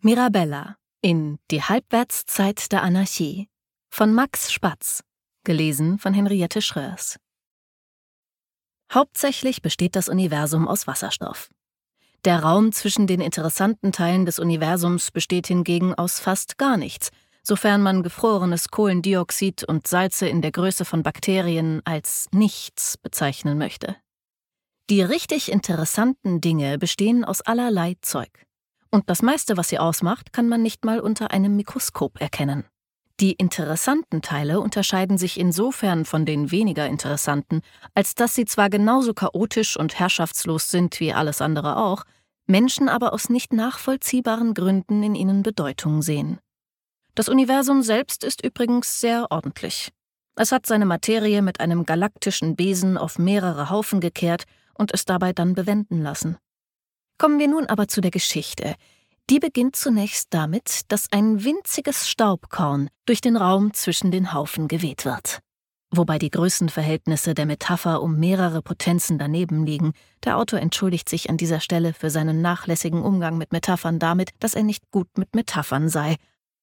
Mirabella in Die Halbwertszeit der Anarchie von Max Spatz, gelesen von Henriette Schröers. Hauptsächlich besteht das Universum aus Wasserstoff. Der Raum zwischen den interessanten Teilen des Universums besteht hingegen aus fast gar nichts, sofern man gefrorenes Kohlendioxid und Salze in der Größe von Bakterien als nichts bezeichnen möchte. Die richtig interessanten Dinge bestehen aus allerlei Zeug. Und das meiste, was sie ausmacht, kann man nicht mal unter einem Mikroskop erkennen. Die interessanten Teile unterscheiden sich insofern von den weniger interessanten, als dass sie zwar genauso chaotisch und herrschaftslos sind wie alles andere auch, Menschen aber aus nicht nachvollziehbaren Gründen in ihnen Bedeutung sehen. Das Universum selbst ist übrigens sehr ordentlich. Es hat seine Materie mit einem galaktischen Besen auf mehrere Haufen gekehrt und es dabei dann bewenden lassen. Kommen wir nun aber zu der Geschichte. Die beginnt zunächst damit, dass ein winziges Staubkorn durch den Raum zwischen den Haufen geweht wird. Wobei die Größenverhältnisse der Metapher um mehrere Potenzen daneben liegen. Der Autor entschuldigt sich an dieser Stelle für seinen nachlässigen Umgang mit Metaphern damit, dass er nicht gut mit Metaphern sei.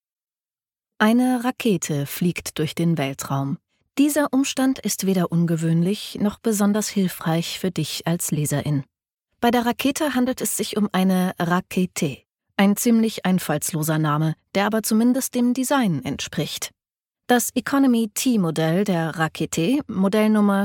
Eine Rakete fliegt durch den Weltraum. Dieser Umstand ist weder ungewöhnlich noch besonders hilfreich für dich als Leserin. Bei der Rakete handelt es sich um eine Rakete, ein ziemlich einfallsloser Name, der aber zumindest dem Design entspricht. Das Economy-T-Modell der Rakete, Modellnummer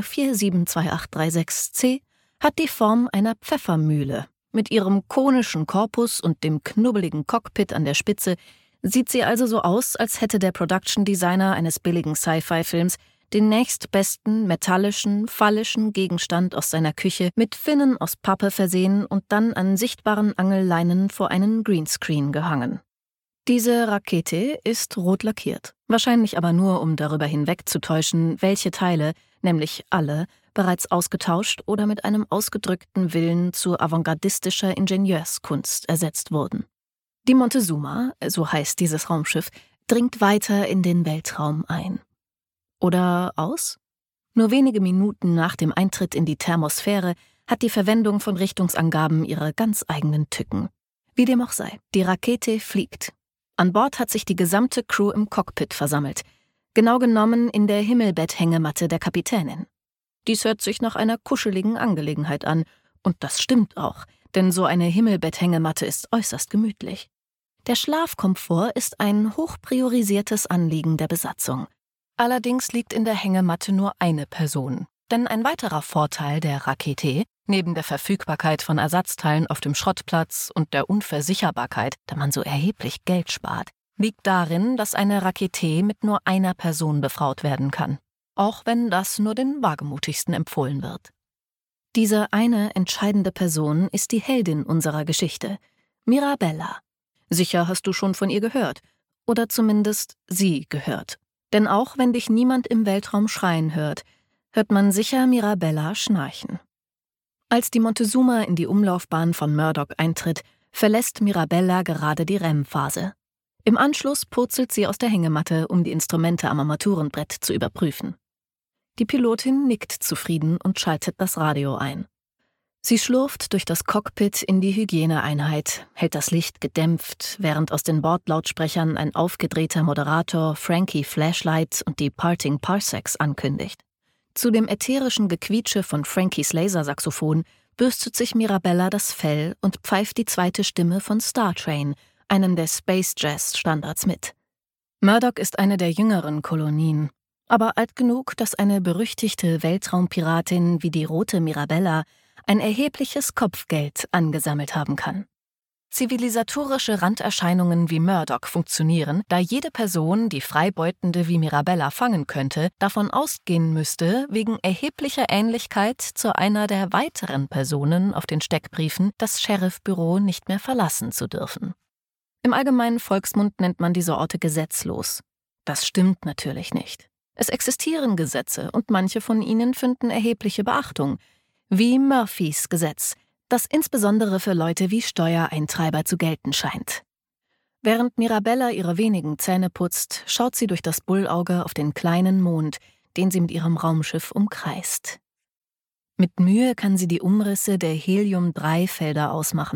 472836C, hat die Form einer Pfeffermühle. Mit ihrem konischen Korpus und dem knubbeligen Cockpit an der Spitze sieht sie also so aus, als hätte der Production-Designer eines billigen Sci-Fi-Films den nächstbesten metallischen, phallischen Gegenstand aus seiner Küche mit Finnen aus Pappe versehen und dann an sichtbaren Angelleinen vor einen Greenscreen gehangen. Diese Rakete ist rot lackiert, wahrscheinlich aber nur, um darüber hinwegzutäuschen, welche Teile, nämlich alle, bereits ausgetauscht oder mit einem ausgedrückten Willen zu avantgardistischer Ingenieurskunst ersetzt wurden. Die Montezuma, so heißt dieses Raumschiff, dringt weiter in den Weltraum ein. Oder aus? Nur wenige Minuten nach dem Eintritt in die Thermosphäre hat die Verwendung von Richtungsangaben ihre ganz eigenen Tücken. Wie dem auch sei, die Rakete fliegt. An Bord hat sich die gesamte Crew im Cockpit versammelt, genau genommen in der Himmelbett-Hängematte der Kapitänin. Dies hört sich nach einer kuscheligen Angelegenheit an, und das stimmt auch, denn so eine Himmelbett-Hängematte ist äußerst gemütlich. Der Schlafkomfort ist ein hochpriorisiertes Anliegen der Besatzung. Allerdings liegt in der Hängematte nur eine Person. Denn ein weiterer Vorteil der Rakete, neben der Verfügbarkeit von Ersatzteilen auf dem Schrottplatz und der Unversicherbarkeit, da man so erheblich Geld spart, liegt darin, dass eine Rakete mit nur einer Person befraut werden kann. Auch wenn das nur den Wagemutigsten empfohlen wird. Diese eine entscheidende Person ist die Heldin unserer Geschichte, Mirabella. Sicher hast du schon von ihr gehört. Oder zumindest sie gehört. Denn auch wenn dich niemand im Weltraum schreien hört, hört man sicher Mirabella schnarchen. Als die Montezuma in die Umlaufbahn von Murdoch eintritt, verlässt Mirabella gerade die REM-Phase. Im Anschluss purzelt sie aus der Hängematte, um die Instrumente am Armaturenbrett zu überprüfen. Die Pilotin nickt zufrieden und schaltet das Radio ein. Sie schlurft durch das Cockpit in die Hygieneeinheit, hält das Licht gedämpft, während aus den Bordlautsprechern ein aufgedrehter Moderator Frankie Flashlight und die Parting Parsecs ankündigt. Zu dem ätherischen Gequietsche von Frankies Lasersaxophon bürstet sich Mirabella das Fell und pfeift die zweite Stimme von Star Train, einem der Space Jazz Standards, mit. Murdoch ist eine der jüngeren Kolonien, aber alt genug, dass eine berüchtigte Weltraumpiratin wie die rote Mirabella ein erhebliches Kopfgeld angesammelt haben kann. Zivilisatorische Randerscheinungen wie Murdoch funktionieren, da jede Person, die Freibeutende wie Mirabella fangen könnte, davon ausgehen müsste, wegen erheblicher Ähnlichkeit zu einer der weiteren Personen auf den Steckbriefen das Sheriffbüro nicht mehr verlassen zu dürfen. Im allgemeinen Volksmund nennt man diese Orte gesetzlos. Das stimmt natürlich nicht. Es existieren Gesetze und manche von ihnen finden erhebliche Beachtung, wie Murphys Gesetz, das insbesondere für Leute wie Steuereintreiber zu gelten scheint. Während Mirabella ihre wenigen Zähne putzt, schaut sie durch das Bullauge auf den kleinen Mond, den sie mit ihrem Raumschiff umkreist. Mit Mühe kann sie die Umrisse der Helium-3-Felder ausmachen.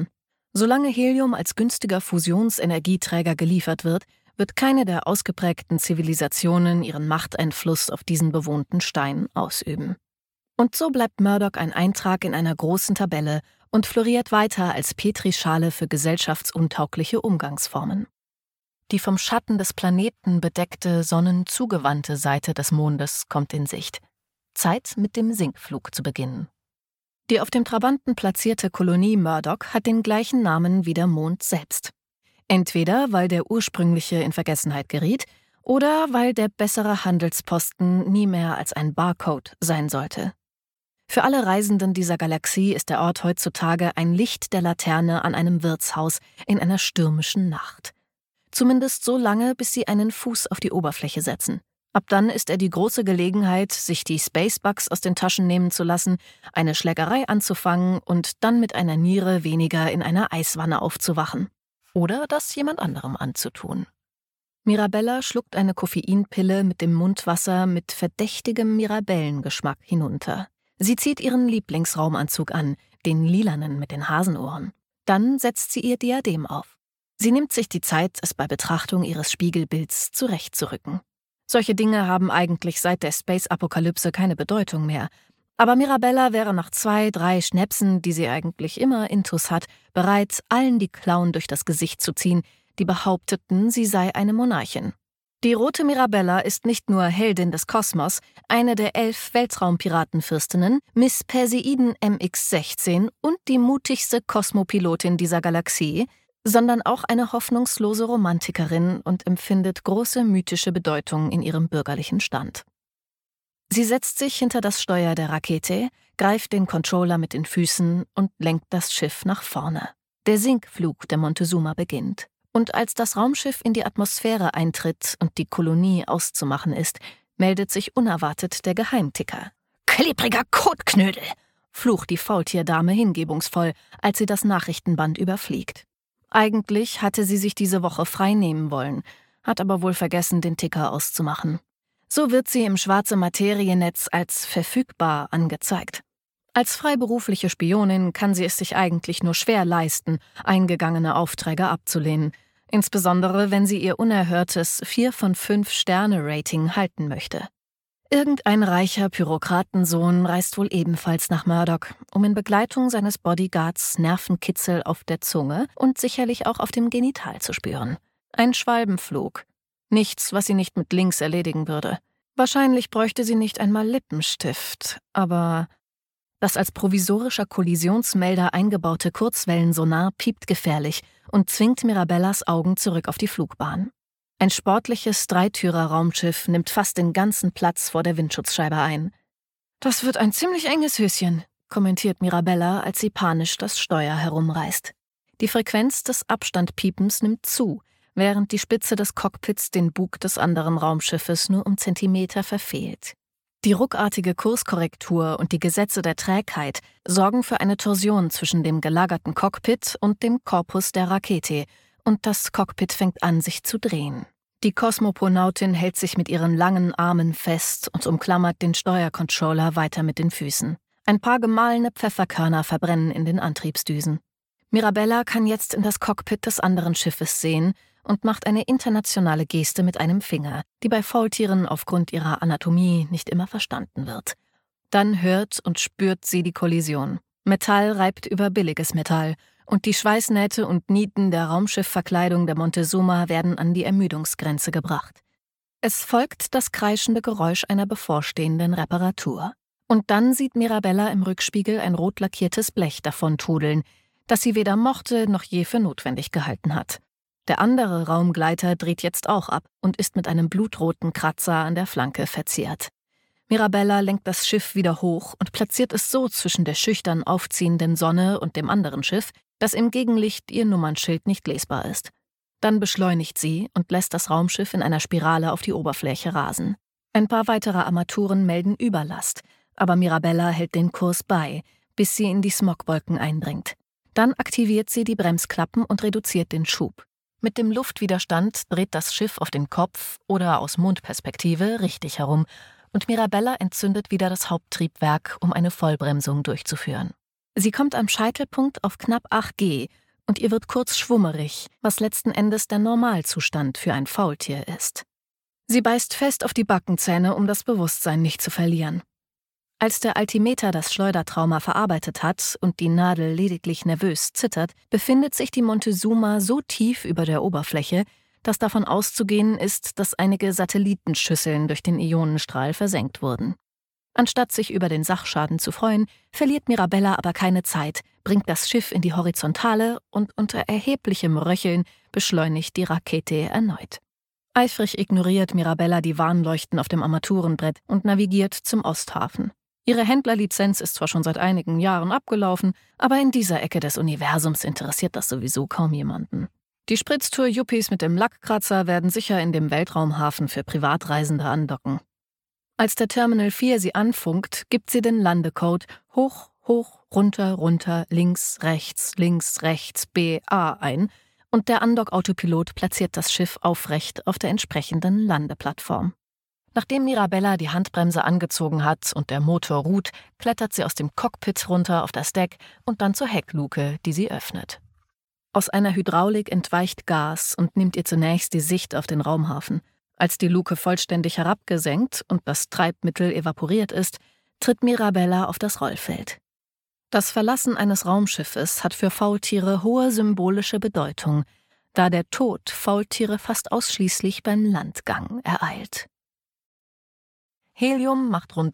Solange Helium als günstiger Fusionsenergieträger geliefert wird, wird keine der ausgeprägten Zivilisationen ihren Machteinfluss auf diesen bewohnten Stein ausüben. Und so bleibt Murdoch ein Eintrag in einer großen Tabelle und floriert weiter als Petrischale für gesellschaftsuntaugliche Umgangsformen. Die vom Schatten des Planeten bedeckte, sonnenzugewandte Seite des Mondes kommt in Sicht. Zeit, mit dem Sinkflug zu beginnen. Die auf dem Trabanten platzierte Kolonie Murdoch hat den gleichen Namen wie der Mond selbst. Entweder weil der ursprüngliche in Vergessenheit geriet oder weil der bessere Handelsposten nie mehr als ein Barcode sein sollte. Für alle Reisenden dieser Galaxie ist der Ort heutzutage ein Licht der Laterne an einem Wirtshaus in einer stürmischen Nacht. Zumindest so lange, bis sie einen Fuß auf die Oberfläche setzen. Ab dann ist er die große Gelegenheit, sich die Spacebugs aus den Taschen nehmen zu lassen, eine Schlägerei anzufangen und dann mit einer Niere weniger in einer Eiswanne aufzuwachen. Oder das jemand anderem anzutun. Mirabella schluckt eine Koffeinpille mit dem Mundwasser mit verdächtigem Mirabellengeschmack hinunter. Sie zieht ihren Lieblingsraumanzug an, den lilanen mit den Hasenohren. Dann setzt sie ihr Diadem auf. Sie nimmt sich die Zeit, es bei Betrachtung ihres Spiegelbilds zurechtzurücken. Solche Dinge haben eigentlich seit der Space-Apokalypse keine Bedeutung mehr. Aber Mirabella wäre nach 2, 3 Schnäpsen, die sie eigentlich immer intus hat, bereit, allen die Klauen durch das Gesicht zu ziehen, die behaupteten, sie sei eine Monarchin. Die rote Mirabella ist nicht nur Heldin des Kosmos, eine der 11 Weltraumpiratenfürstinnen, Miss Perseiden MX-16 und die mutigste Kosmopilotin dieser Galaxie, sondern auch eine hoffnungslose Romantikerin und empfindet große mythische Bedeutung in ihrem bürgerlichen Stand. Sie setzt sich hinter das Steuer der Rakete, greift den Controller mit den Füßen und lenkt das Schiff nach vorne. Der Sinkflug der Montezuma beginnt. Und als das Raumschiff in die Atmosphäre eintritt und die Kolonie auszumachen ist, meldet sich unerwartet der Geheimticker. »Klebriger Kotknödel«, flucht die Faultierdame hingebungsvoll, als sie das Nachrichtenband überfliegt. Eigentlich hatte sie sich diese Woche frei nehmen wollen, hat aber wohl vergessen, den Ticker auszumachen. So wird sie im schwarzen Materiennetz als verfügbar angezeigt. Als freiberufliche Spionin kann sie es sich eigentlich nur schwer leisten, eingegangene Aufträge abzulehnen, insbesondere wenn sie ihr unerhörtes 4 von 5 Sterne-Rating halten möchte. Irgendein reicher Bürokratensohn reist wohl ebenfalls nach Murdoch, um in Begleitung seines Bodyguards Nervenkitzel auf der Zunge und sicherlich auch auf dem Genital zu spüren. Ein Schwalbenflug. Nichts, was sie nicht mit links erledigen würde. Wahrscheinlich bräuchte sie nicht einmal Lippenstift, aber das als provisorischer Kollisionsmelder eingebaute Kurzwellensonar piept gefährlich und zwingt Mirabellas Augen zurück auf die Flugbahn. Ein sportliches Dreitürer-Raumschiff nimmt fast den ganzen Platz vor der Windschutzscheibe ein. »Das wird ein ziemlich enges Höschen«, kommentiert Mirabella, als sie panisch das Steuer herumreißt. Die Frequenz des Abstandpiepens nimmt zu, während die Spitze des Cockpits den Bug des anderen Raumschiffes nur um Zentimeter verfehlt. Die ruckartige Kurskorrektur und die Gesetze der Trägheit sorgen für eine Torsion zwischen dem gelagerten Cockpit und dem Korpus der Rakete, und das Cockpit fängt an, sich zu drehen. Die Kosmoponautin hält sich mit ihren langen Armen fest und umklammert den Steuercontroller weiter mit den Füßen. Ein paar gemahlene Pfefferkörner verbrennen in den Antriebsdüsen. Mirabella kann jetzt in das Cockpit des anderen Schiffes sehen und macht eine internationale Geste mit einem Finger, die bei Faultieren aufgrund ihrer Anatomie nicht immer verstanden wird. Dann hört und spürt sie die Kollision. Metall reibt über billiges Metall und die Schweißnähte und Nieten der Raumschiffverkleidung der Montezuma werden an die Ermüdungsgrenze gebracht. Es folgt das kreischende Geräusch einer bevorstehenden Reparatur. Und dann sieht Mirabella im Rückspiegel ein rot lackiertes Blech davontrudeln, das sie weder mochte noch je für notwendig gehalten hat. Der andere Raumgleiter dreht jetzt auch ab und ist mit einem blutroten Kratzer an der Flanke verziert. Mirabella lenkt das Schiff wieder hoch und platziert es so zwischen der schüchtern aufziehenden Sonne und dem anderen Schiff, dass im Gegenlicht ihr Nummernschild nicht lesbar ist. Dann beschleunigt sie und lässt das Raumschiff in einer Spirale auf die Oberfläche rasen. Ein paar weitere Armaturen melden Überlast, aber Mirabella hält den Kurs bei, bis sie in die Smogwolken eindringt. Dann aktiviert sie die Bremsklappen und reduziert den Schub. Mit dem Luftwiderstand dreht das Schiff auf den Kopf oder aus Mondperspektive richtig herum und Mirabella entzündet wieder das Haupttriebwerk, um eine Vollbremsung durchzuführen. Sie kommt am Scheitelpunkt auf knapp 8 G und ihr wird kurz schwummerig, was letzten Endes der Normalzustand für ein Faultier ist. Sie beißt fest auf die Backenzähne, um das Bewusstsein nicht zu verlieren. Als der Altimeter das Schleudertrauma verarbeitet hat und die Nadel lediglich nervös zittert, befindet sich die Montezuma so tief über der Oberfläche, dass davon auszugehen ist, dass einige Satellitenschüsseln durch den Ionenstrahl versenkt wurden. Anstatt sich über den Sachschaden zu freuen, verliert Mirabella aber keine Zeit, bringt das Schiff in die Horizontale und unter erheblichem Röcheln beschleunigt die Rakete erneut. Eifrig ignoriert Mirabella die Warnleuchten auf dem Armaturenbrett und navigiert zum Osthafen. Ihre Händlerlizenz ist zwar schon seit einigen Jahren abgelaufen, aber in dieser Ecke des Universums interessiert das sowieso kaum jemanden. Die Spritztour-Yuppies mit dem Lackkratzer werden sicher in dem Weltraumhafen für Privatreisende andocken. Als der Terminal 4 sie anfunkt, gibt sie den Landecode hoch, hoch, runter, runter, links, rechts, BA ein und der Andock-Autopilot platziert das Schiff aufrecht auf der entsprechenden Landeplattform. Nachdem Mirabella die Handbremse angezogen hat und der Motor ruht, klettert sie aus dem Cockpit runter auf das Deck und dann zur Heckluke, die sie öffnet. Aus einer Hydraulik entweicht Gas und nimmt ihr zunächst die Sicht auf den Raumhafen. Als die Luke vollständig herabgesenkt und das Treibmittel evaporiert ist, tritt Mirabella auf das Rollfeld. Das Verlassen eines Raumschiffes hat für Faultiere hohe symbolische Bedeutung, da der Tod Faultiere fast ausschließlich beim Landgang ereilt. Helium macht rund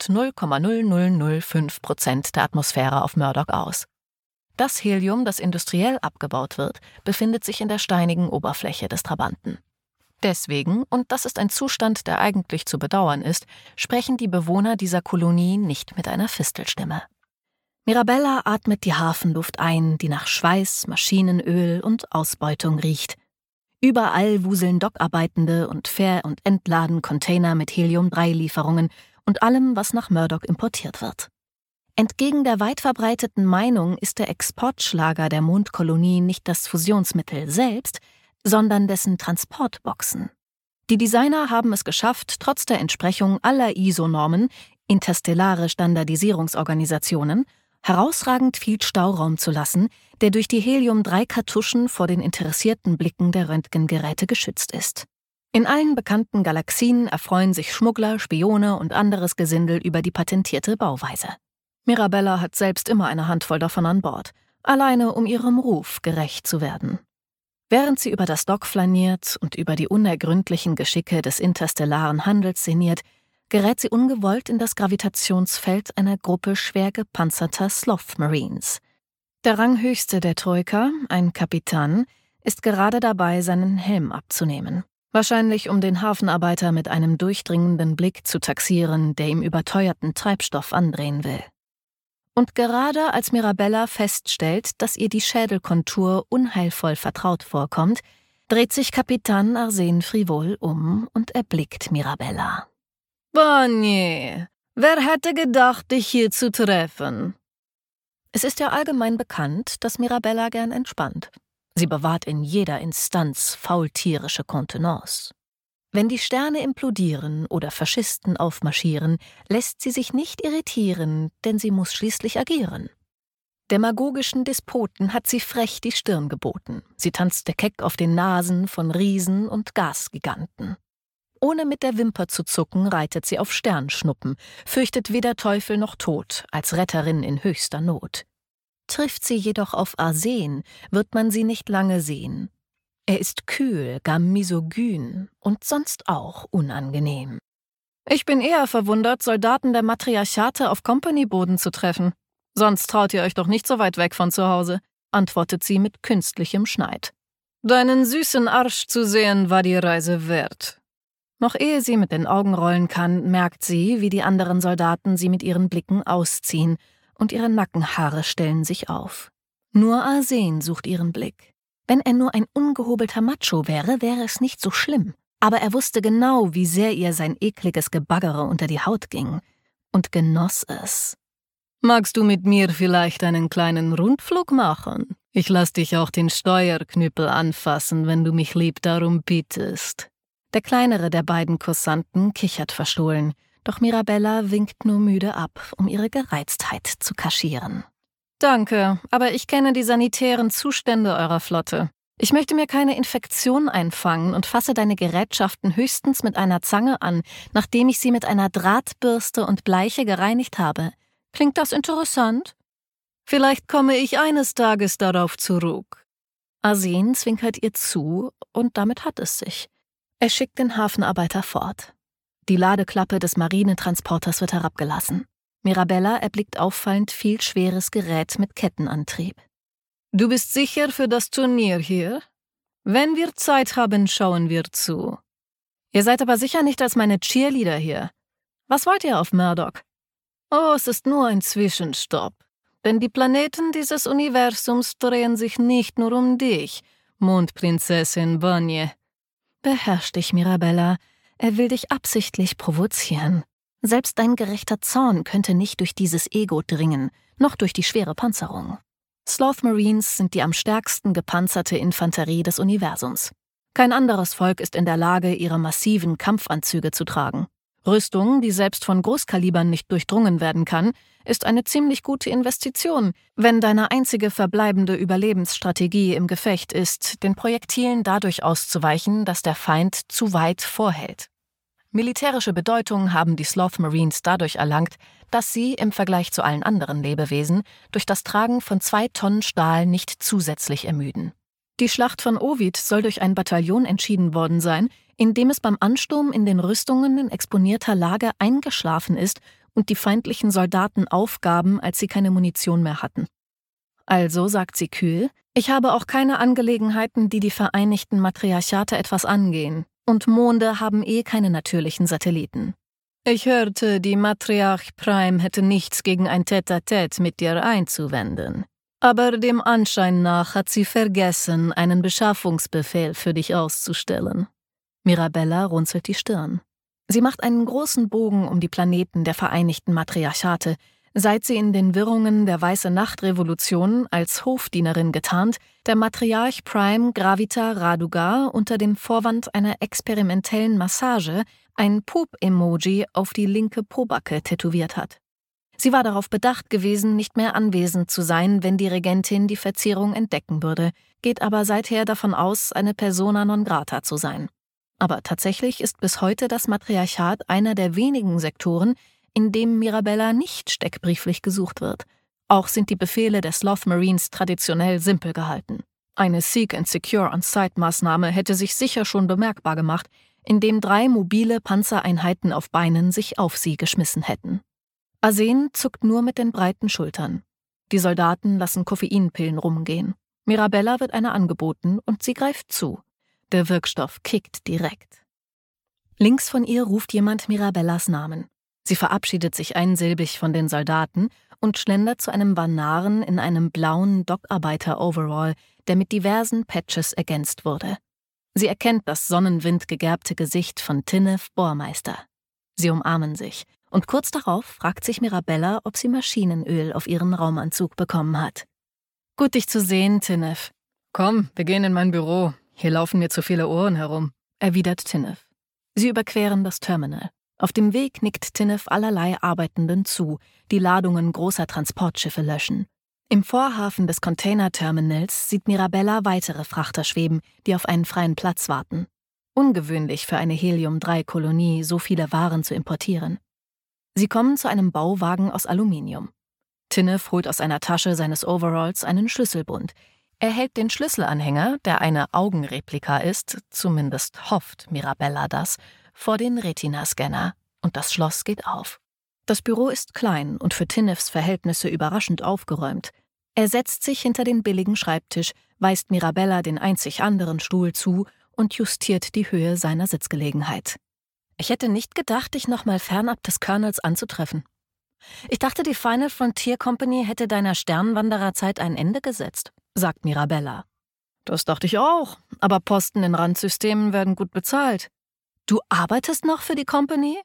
0,0005% der Atmosphäre auf Murdoch aus. Das Helium, das industriell abgebaut wird, befindet sich in der steinigen Oberfläche des Trabanten. Deswegen, und das ist ein Zustand, der eigentlich zu bedauern ist, sprechen die Bewohner dieser Kolonie nicht mit einer Fistelstimme. Mirabella atmet die Hafenluft ein, die nach Schweiß, Maschinenöl und Ausbeutung riecht. Überall wuseln Dockarbeitende und Fähr- und entladen Container mit Helium-3-Lieferungen und allem, was nach Murdoch importiert wird. Entgegen der weit verbreiteten Meinung ist der Exportschlager der Mondkolonie nicht das Fusionsmittel selbst, sondern dessen Transportboxen. Die Designer haben es geschafft, trotz der Entsprechung aller ISO-Normen, interstellare Standardisierungsorganisationen, herausragend viel Stauraum zu lassen, der durch die Helium-3-Kartuschen vor den interessierten Blicken der Röntgengeräte geschützt ist. In allen bekannten Galaxien erfreuen sich Schmuggler, Spione und anderes Gesindel über die patentierte Bauweise. Mirabella hat selbst immer eine Handvoll davon an Bord, alleine um ihrem Ruf gerecht zu werden. Während sie über das Dock flaniert und über die unergründlichen Geschicke des interstellaren Handels sinniert, gerät sie ungewollt in das Gravitationsfeld einer Gruppe schwer gepanzerter Sloth Marines. Der Ranghöchste der Troika, ein Kapitän, ist gerade dabei, seinen Helm abzunehmen. Wahrscheinlich, um den Hafenarbeiter mit einem durchdringenden Blick zu taxieren, der ihm überteuerten Treibstoff andrehen will. Und gerade als Mirabella feststellt, dass ihr die Schädelkontur unheilvoll vertraut vorkommt, dreht sich Kapitän Arsène Frivol um und erblickt Mirabella. »Bonnier, wer hätte gedacht, dich hier zu treffen?« Es ist ja allgemein bekannt, dass Mirabella gern entspannt. Sie bewahrt in jeder Instanz faultierische Kontenance. Wenn die Sterne implodieren oder Faschisten aufmarschieren, lässt sie sich nicht irritieren, denn sie muss schließlich agieren. Demagogischen Despoten hat sie frech die Stirn geboten. Sie tanzte keck auf den Nasen von Riesen und Gasgiganten. Ohne mit der Wimper zu zucken, reitet sie auf Sternschnuppen, fürchtet weder Teufel noch Tod, als Retterin in höchster Not. Trifft sie jedoch auf Arsène, wird man sie nicht lange sehen. Er ist kühl, gar misogyn und sonst auch unangenehm. »Ich bin eher verwundert, Soldaten der Matriarchate auf Company-Boden zu treffen. Sonst traut ihr euch doch nicht so weit weg von zu Hause«, antwortet sie mit künstlichem Schneid. »Deinen süßen Arsch zu sehen, war die Reise wert.« Noch ehe sie mit den Augen rollen kann, merkt sie, wie die anderen Soldaten sie mit ihren Blicken ausziehen, und ihre Nackenhaare stellen sich auf. Nur Arsène sucht ihren Blick. Wenn er nur ein ungehobelter Macho wäre, wäre es nicht so schlimm. Aber er wusste genau, wie sehr ihr sein ekliges Gebaggere unter die Haut ging. Und genoss es. »Magst du mit mir vielleicht einen kleinen Rundflug machen? Ich lass dich auch den Steuerknüppel anfassen, wenn du mich lieb darum bittest.« Der kleinere der beiden Kursanten kichert verstohlen, doch Mirabella winkt nur müde ab, um ihre Gereiztheit zu kaschieren. Danke, aber ich kenne die sanitären Zustände eurer Flotte. Ich möchte mir keine Infektion einfangen und fasse deine Gerätschaften höchstens mit einer Zange an, nachdem ich sie mit einer Drahtbürste und Bleiche gereinigt habe. Klingt das interessant? Vielleicht komme ich eines Tages darauf zurück. Asen zwinkert ihr zu, und damit hat es sich. Er schickt den Hafenarbeiter fort. Die Ladeklappe des Marinetransporters wird herabgelassen. Mirabella erblickt auffallend viel schweres Gerät mit Kettenantrieb. »Du bist sicher für das Turnier hier? Wenn wir Zeit haben, schauen wir zu. Ihr seid aber sicher nicht als meine Cheerleader hier. Was wollt ihr auf Murdoch?« »Oh, es ist nur ein Zwischenstopp. Denn die Planeten dieses Universums drehen sich nicht nur um dich, Mondprinzessin Bonnie.« »Beherrsch dich, Mirabella. Er will dich absichtlich provozieren. Selbst dein gerechter Zorn könnte nicht durch dieses Ego dringen, noch durch die schwere Panzerung.« Sloth Marines sind die am stärksten gepanzerte Infanterie des Universums. Kein anderes Volk ist in der Lage, ihre massiven Kampfanzüge zu tragen. Rüstung, die selbst von Großkalibern nicht durchdrungen werden kann, ist eine ziemlich gute Investition, wenn deine einzige verbleibende Überlebensstrategie im Gefecht ist, den Projektilen dadurch auszuweichen, dass der Feind zu weit vorhält. Militärische Bedeutung haben die Sloth Marines dadurch erlangt, dass sie, im Vergleich zu allen anderen Lebewesen, durch das Tragen von 2 Tonnen Stahl nicht zusätzlich ermüden. Die Schlacht von Ovid soll durch ein Bataillon entschieden worden sein, in dem es beim Ansturm in den Rüstungen in exponierter Lage eingeschlafen ist und die feindlichen Soldaten aufgaben, als sie keine Munition mehr hatten. Also, sagt sie kühl, ich habe auch keine Angelegenheiten, die die Vereinigten Matriarchate etwas angehen. Und Monde haben keine natürlichen Satelliten. Ich hörte, die Matriarch Prime hätte nichts gegen ein Tête-à-Tête mit dir einzuwenden. Aber dem Anschein nach hat sie vergessen, einen Beschaffungsbefehl für dich auszustellen. Mirabella runzelt die Stirn. Sie macht einen großen Bogen um die Planeten der Vereinigten Matriarchate, seit sie in den Wirrungen der Weiße-Nacht-Revolution als Hofdienerin getarnt der Matriarch Prime Gravita Raduga unter dem Vorwand einer experimentellen Massage ein Pup-Emoji auf die linke Pobacke tätowiert hat. Sie war darauf bedacht gewesen, nicht mehr anwesend zu sein, wenn die Regentin die Verzierung entdecken würde, geht aber seither davon aus, eine Persona non grata zu sein. Aber tatsächlich ist bis heute das Matriarchat einer der wenigen Sektoren, in dem Mirabella nicht steckbrieflich gesucht wird. Auch sind die Befehle der Sloth Marines traditionell simpel gehalten. Eine Seek-and-Secure-on-Site-Maßnahme hätte sich sicher schon bemerkbar gemacht, indem 3 mobile Panzereinheiten auf Beinen sich auf sie geschmissen hätten. Asen zuckt nur mit den breiten Schultern. Die Soldaten lassen Koffeinpillen rumgehen. Mirabella wird eine angeboten und sie greift zu. Der Wirkstoff kickt direkt. Links von ihr ruft jemand Mirabellas Namen. Sie verabschiedet sich einsilbig von den Soldaten und schlendert zu einem Banaren in einem blauen Dockarbeiter-Overall, der mit diversen Patches ergänzt wurde. Sie erkennt das sonnenwindgegerbte Gesicht von Tinnef Bohrmeister. Sie umarmen sich, und kurz darauf fragt sich Mirabella, ob sie Maschinenöl auf ihren Raumanzug bekommen hat. »Gut, dich zu sehen, Tinnef.« »Komm, wir gehen in mein Büro. Hier laufen mir zu viele Ohren herum«, erwidert Tinnef. Sie überqueren das Terminal. Auf dem Weg nickt Tinnef allerlei Arbeitenden zu, die Ladungen großer Transportschiffe löschen. Im Vorhafen des Containerterminals sieht Mirabella weitere Frachter schweben, die auf einen freien Platz warten. Ungewöhnlich für eine Helium-3-Kolonie, so viele Waren zu importieren. Sie kommen zu einem Bauwagen aus Aluminium. Tinnef holt aus einer Tasche seines Overalls einen Schlüsselbund. Er hält den Schlüsselanhänger, der eine Augenreplika ist, zumindest hofft Mirabella das, vor den Retina-Scanner, und das Schloss geht auf. Das Büro ist klein und für Tinnefs Verhältnisse überraschend aufgeräumt. Er setzt sich hinter den billigen Schreibtisch, weist Mirabella den einzig anderen Stuhl zu und justiert die Höhe seiner Sitzgelegenheit. »Ich hätte nicht gedacht, dich nochmal fernab des Colonels anzutreffen. Ich dachte, die Final Frontier Company hätte deiner Sternwandererzeit ein Ende gesetzt«, sagt Mirabella. »Das dachte ich auch, aber Posten in Randsystemen werden gut bezahlt.« »Du arbeitest noch für die Company?«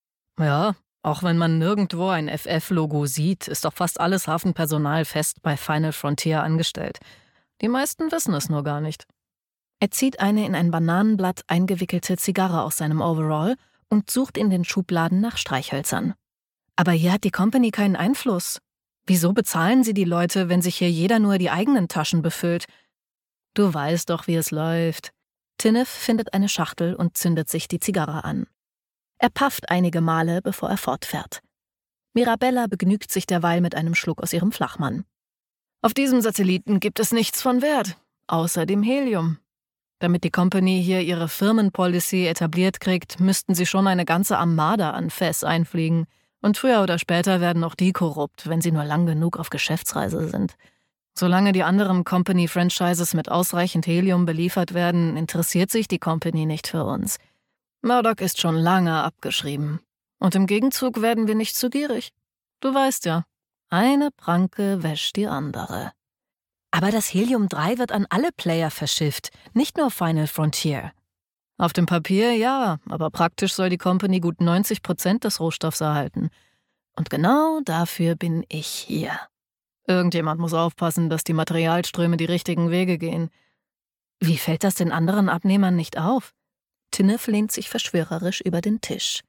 »Ja, auch wenn man nirgendwo ein FF-Logo sieht, ist doch fast alles Hafenpersonal fest bei Final Frontier angestellt. Die meisten wissen es nur gar nicht.« Er zieht eine in ein Bananenblatt eingewickelte Zigarre aus seinem Overall und sucht in den Schubladen nach Streichhölzern. »Aber hier hat die Company keinen Einfluss.« Wieso bezahlen Sie die Leute, wenn sich hier jeder nur die eigenen Taschen befüllt? Du weißt doch, wie es läuft. Tinnef findet eine Schachtel und zündet sich die Zigarre an. Er pafft einige Male, bevor er fortfährt. Mirabella begnügt sich derweil mit einem Schluck aus ihrem Flachmann. Auf diesem Satelliten gibt es nichts von Wert, außer dem Helium. Damit die Company hier ihre Firmenpolicy etabliert kriegt, müssten sie schon eine ganze Armada an Fes einfliegen. Und früher oder später werden auch die korrupt, wenn sie nur lang genug auf Geschäftsreise sind. Solange die anderen Company-Franchises mit ausreichend Helium beliefert werden, interessiert sich die Company nicht für uns. Murdoch ist schon lange abgeschrieben. Und im Gegenzug werden wir nicht zu gierig. Du weißt ja, eine Pranke wäscht die andere. Aber das Helium-3 wird an alle Player verschifft, nicht nur Final Frontier. Auf dem Papier ja, aber praktisch soll die Company gut 90% des Rohstoffs erhalten. Und genau dafür bin ich hier. Irgendjemand muss aufpassen, dass die Materialströme die richtigen Wege gehen. Wie fällt das den anderen Abnehmern nicht auf? Tinnef lehnt sich verschwörerisch über den Tisch.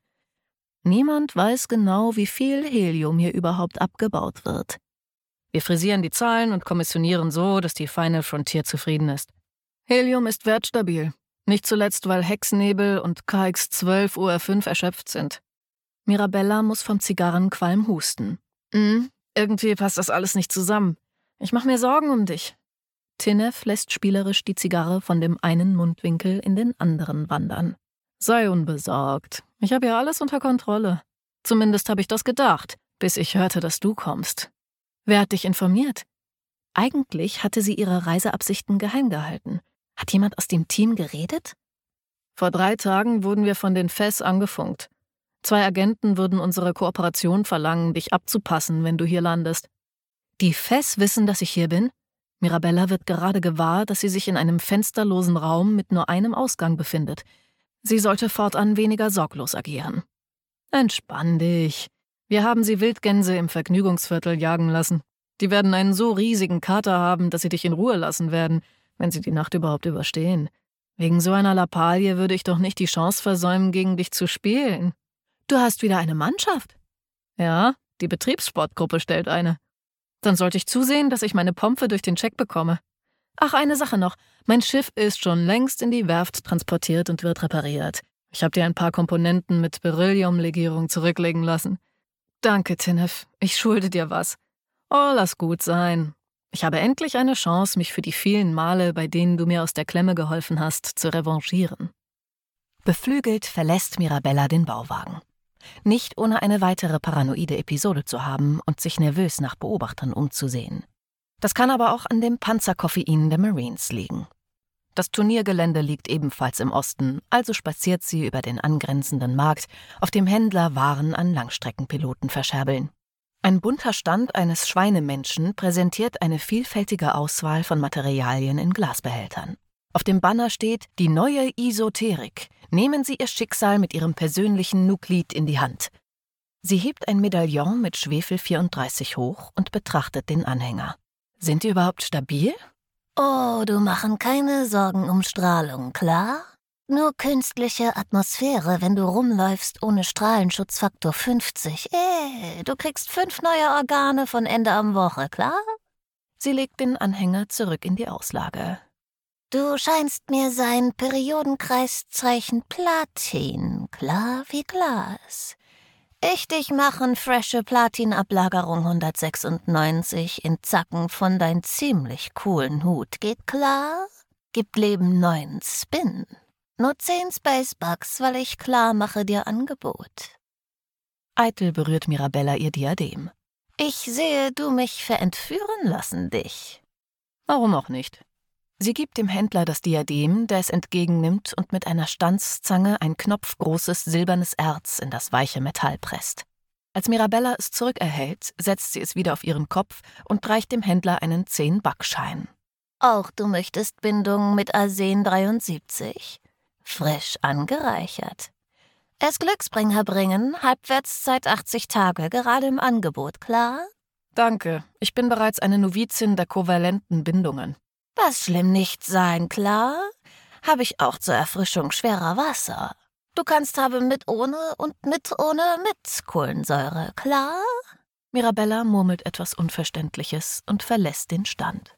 Niemand weiß genau, wie viel Helium hier überhaupt abgebaut wird. Wir frisieren die Zahlen und kommissionieren so, dass die Final Frontier zufrieden ist. Helium ist wertstabil, nicht zuletzt, weil Hexnebel und KX-12 UR5 erschöpft sind. Mirabella muss vom Zigarrenqualm husten. Irgendwie passt das alles nicht zusammen. Ich mache mir Sorgen um dich. Tinnef lässt spielerisch die Zigarre von dem einen Mundwinkel in den anderen wandern. Sei unbesorgt. Ich habe ja alles unter Kontrolle. Zumindest habe ich das gedacht, bis ich hörte, dass du kommst. Wer hat dich informiert? Eigentlich hatte sie ihre Reiseabsichten geheim gehalten. Hat jemand aus dem Team geredet? Vor 3 Tagen wurden wir von den Fes angefunkt. 2 Agenten würden unsere Kooperation verlangen, dich abzupassen, wenn du hier landest. Die Fes wissen, dass ich hier bin? Mirabella wird gerade gewahr, dass sie sich in einem fensterlosen Raum mit nur einem Ausgang befindet. Sie sollte fortan weniger sorglos agieren. Entspann dich. Wir haben sie Wildgänse im Vergnügungsviertel jagen lassen. Die werden einen so riesigen Kater haben, dass sie dich in Ruhe lassen werden, wenn sie die Nacht überhaupt überstehen. Wegen so einer Lappalie würde ich doch nicht die Chance versäumen, gegen dich zu spielen. Du hast wieder eine Mannschaft? Ja, die Betriebssportgruppe stellt eine. Dann sollte ich zusehen, dass ich meine Pompe durch den Check bekomme. Ach, eine Sache noch. Mein Schiff ist schon längst in die Werft transportiert und wird repariert. Ich habe dir ein paar Komponenten mit Beryllium-Legierung zurücklegen lassen. Danke, Tinnef. Ich schulde dir was. Oh, lass gut sein. Ich habe endlich eine Chance, mich für die vielen Male, bei denen du mir aus der Klemme geholfen hast, zu revanchieren. Beflügelt verlässt Mirabella den Bauwagen. Nicht ohne eine weitere paranoide Episode zu haben und sich nervös nach Beobachtern umzusehen. Das kann aber auch an dem Panzerkoffein der Marines liegen. Das Turniergelände liegt ebenfalls im Osten, also spaziert sie über den angrenzenden Markt, auf dem Händler Waren an Langstreckenpiloten verscherbeln. Ein bunter Stand eines Schweinemenschen präsentiert eine vielfältige Auswahl von Materialien in Glasbehältern. Auf dem Banner steht: Die neue Esoterik. Nehmen Sie Ihr Schicksal mit Ihrem persönlichen Nuklid in die Hand. Sie hebt ein Medaillon mit Schwefel 34 hoch und betrachtet den Anhänger. Sind die überhaupt stabil? Oh, du machen keine Sorgen um Strahlung, klar? Nur künstliche Atmosphäre, wenn du rumläufst ohne Strahlenschutzfaktor 50. Du kriegst 5 neue Organe von Ende am Woche, klar? Sie legt den Anhänger zurück in die Auslage. Du scheinst mir sein Periodenkreiszeichen Platin, klar wie Glas. Ich dich machen frische Platinablagerung 196 in Zacken von dein ziemlich coolen Hut, geht klar? Gibt Leben neuen Spin. Nur 10 Spacebucks, weil ich klar mache dir Angebot. Eitel berührt Mirabella ihr Diadem. Ich sehe, du mich verentführen lassen, dich. Warum auch nicht? Sie gibt dem Händler das Diadem, der es entgegennimmt und mit einer Stanzzange ein knopfgroßes silbernes Erz in das weiche Metall presst. Als Mirabella es zurückerhält, setzt sie es wieder auf ihren Kopf und reicht dem Händler einen 10-Backschein. Auch du möchtest Bindungen mit Arsen 73? Frisch angereichert. Es Glücksbringer bringen, Halbwertszeit 80 Tage, gerade im Angebot, klar? Danke, ich bin bereits eine Novizin der kovalenten Bindungen. Was schlimm nicht sein, klar? Habe ich auch zur Erfrischung schwerer Wasser. Du kannst haben mit ohne und mit ohne mit Kohlensäure, klar? Mirabella murmelt etwas Unverständliches und verlässt den Stand.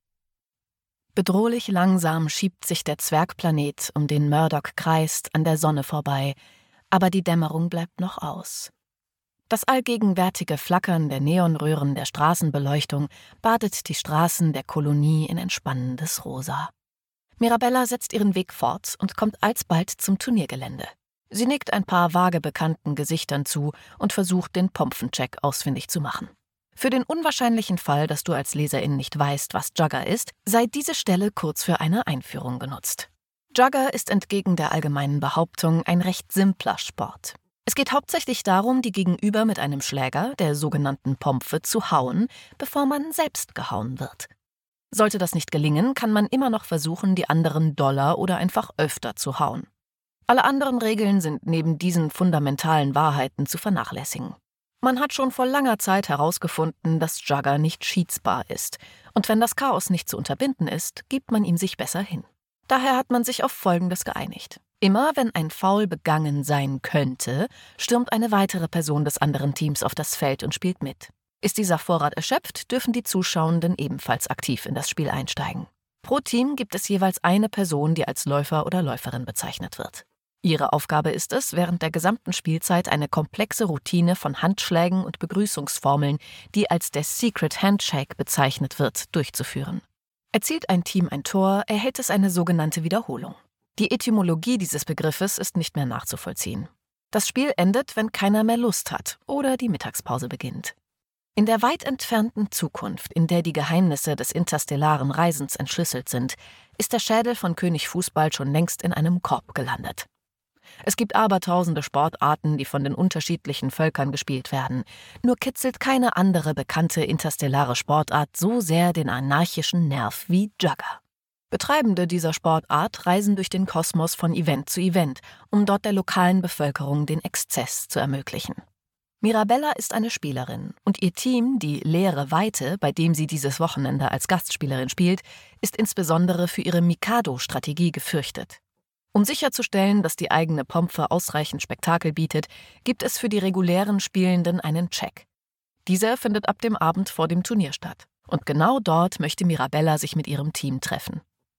Bedrohlich langsam schiebt sich der Zwergplanet, um den Murdoch kreist, an der Sonne vorbei, aber die Dämmerung bleibt noch aus. Das allgegenwärtige Flackern der Neonröhren der Straßenbeleuchtung badet die Straßen der Kolonie in entspannendes Rosa. Mirabella setzt ihren Weg fort und kommt alsbald zum Turniergelände. Sie nickt ein paar vage bekannten Gesichtern zu und versucht, den Pompfencheck ausfindig zu machen. Für den unwahrscheinlichen Fall, dass du als Leserin nicht weißt, was Jugger ist, sei diese Stelle kurz für eine Einführung genutzt. Jugger ist entgegen der allgemeinen Behauptung ein recht simpler Sport. Es geht hauptsächlich darum, die Gegenüber mit einem Schläger, der sogenannten Pompfe, zu hauen, bevor man selbst gehauen wird. Sollte das nicht gelingen, kann man immer noch versuchen, die anderen doller oder einfach öfter zu hauen. Alle anderen Regeln sind neben diesen fundamentalen Wahrheiten zu vernachlässigen. Man hat schon vor langer Zeit herausgefunden, dass Jugger nicht schiedsbar ist. Und wenn das Chaos nicht zu unterbinden ist, gibt man ihm sich besser hin. Daher hat man sich auf Folgendes geeinigt. Immer wenn ein Foul begangen sein könnte, stürmt eine weitere Person des anderen Teams auf das Feld und spielt mit. Ist dieser Vorrat erschöpft, dürfen die Zuschauenden ebenfalls aktiv in das Spiel einsteigen. Pro Team gibt es jeweils eine Person, die als Läufer oder Läuferin bezeichnet wird. Ihre Aufgabe ist es, während der gesamten Spielzeit eine komplexe Routine von Handschlägen und Begrüßungsformeln, die als der Secret Handshake bezeichnet wird, durchzuführen. Erzielt ein Team ein Tor, erhält es eine sogenannte Wiederholung. Die Etymologie dieses Begriffes ist nicht mehr nachzuvollziehen. Das Spiel endet, wenn keiner mehr Lust hat oder die Mittagspause beginnt. In der weit entfernten Zukunft, in der die Geheimnisse des interstellaren Reisens entschlüsselt sind, ist der Schädel von König Fußball schon längst in einem Korb gelandet. Es gibt abertausende Sportarten, die von den unterschiedlichen Völkern gespielt werden. Nur kitzelt keine andere bekannte interstellare Sportart so sehr den anarchischen Nerv wie Jugger. Betreibende dieser Sportart reisen durch den Kosmos von Event zu Event, um dort der lokalen Bevölkerung den Exzess zu ermöglichen. Mirabella ist eine Spielerin und ihr Team, die Leere Weite, bei dem sie dieses Wochenende als Gastspielerin spielt, ist insbesondere für ihre Mikado-Strategie gefürchtet. Um sicherzustellen, dass die eigene Pompfe ausreichend Spektakel bietet, gibt es für die regulären Spielenden einen Check. Dieser findet ab dem Abend vor dem Turnier statt. Und genau dort möchte Mirabella sich mit ihrem Team treffen.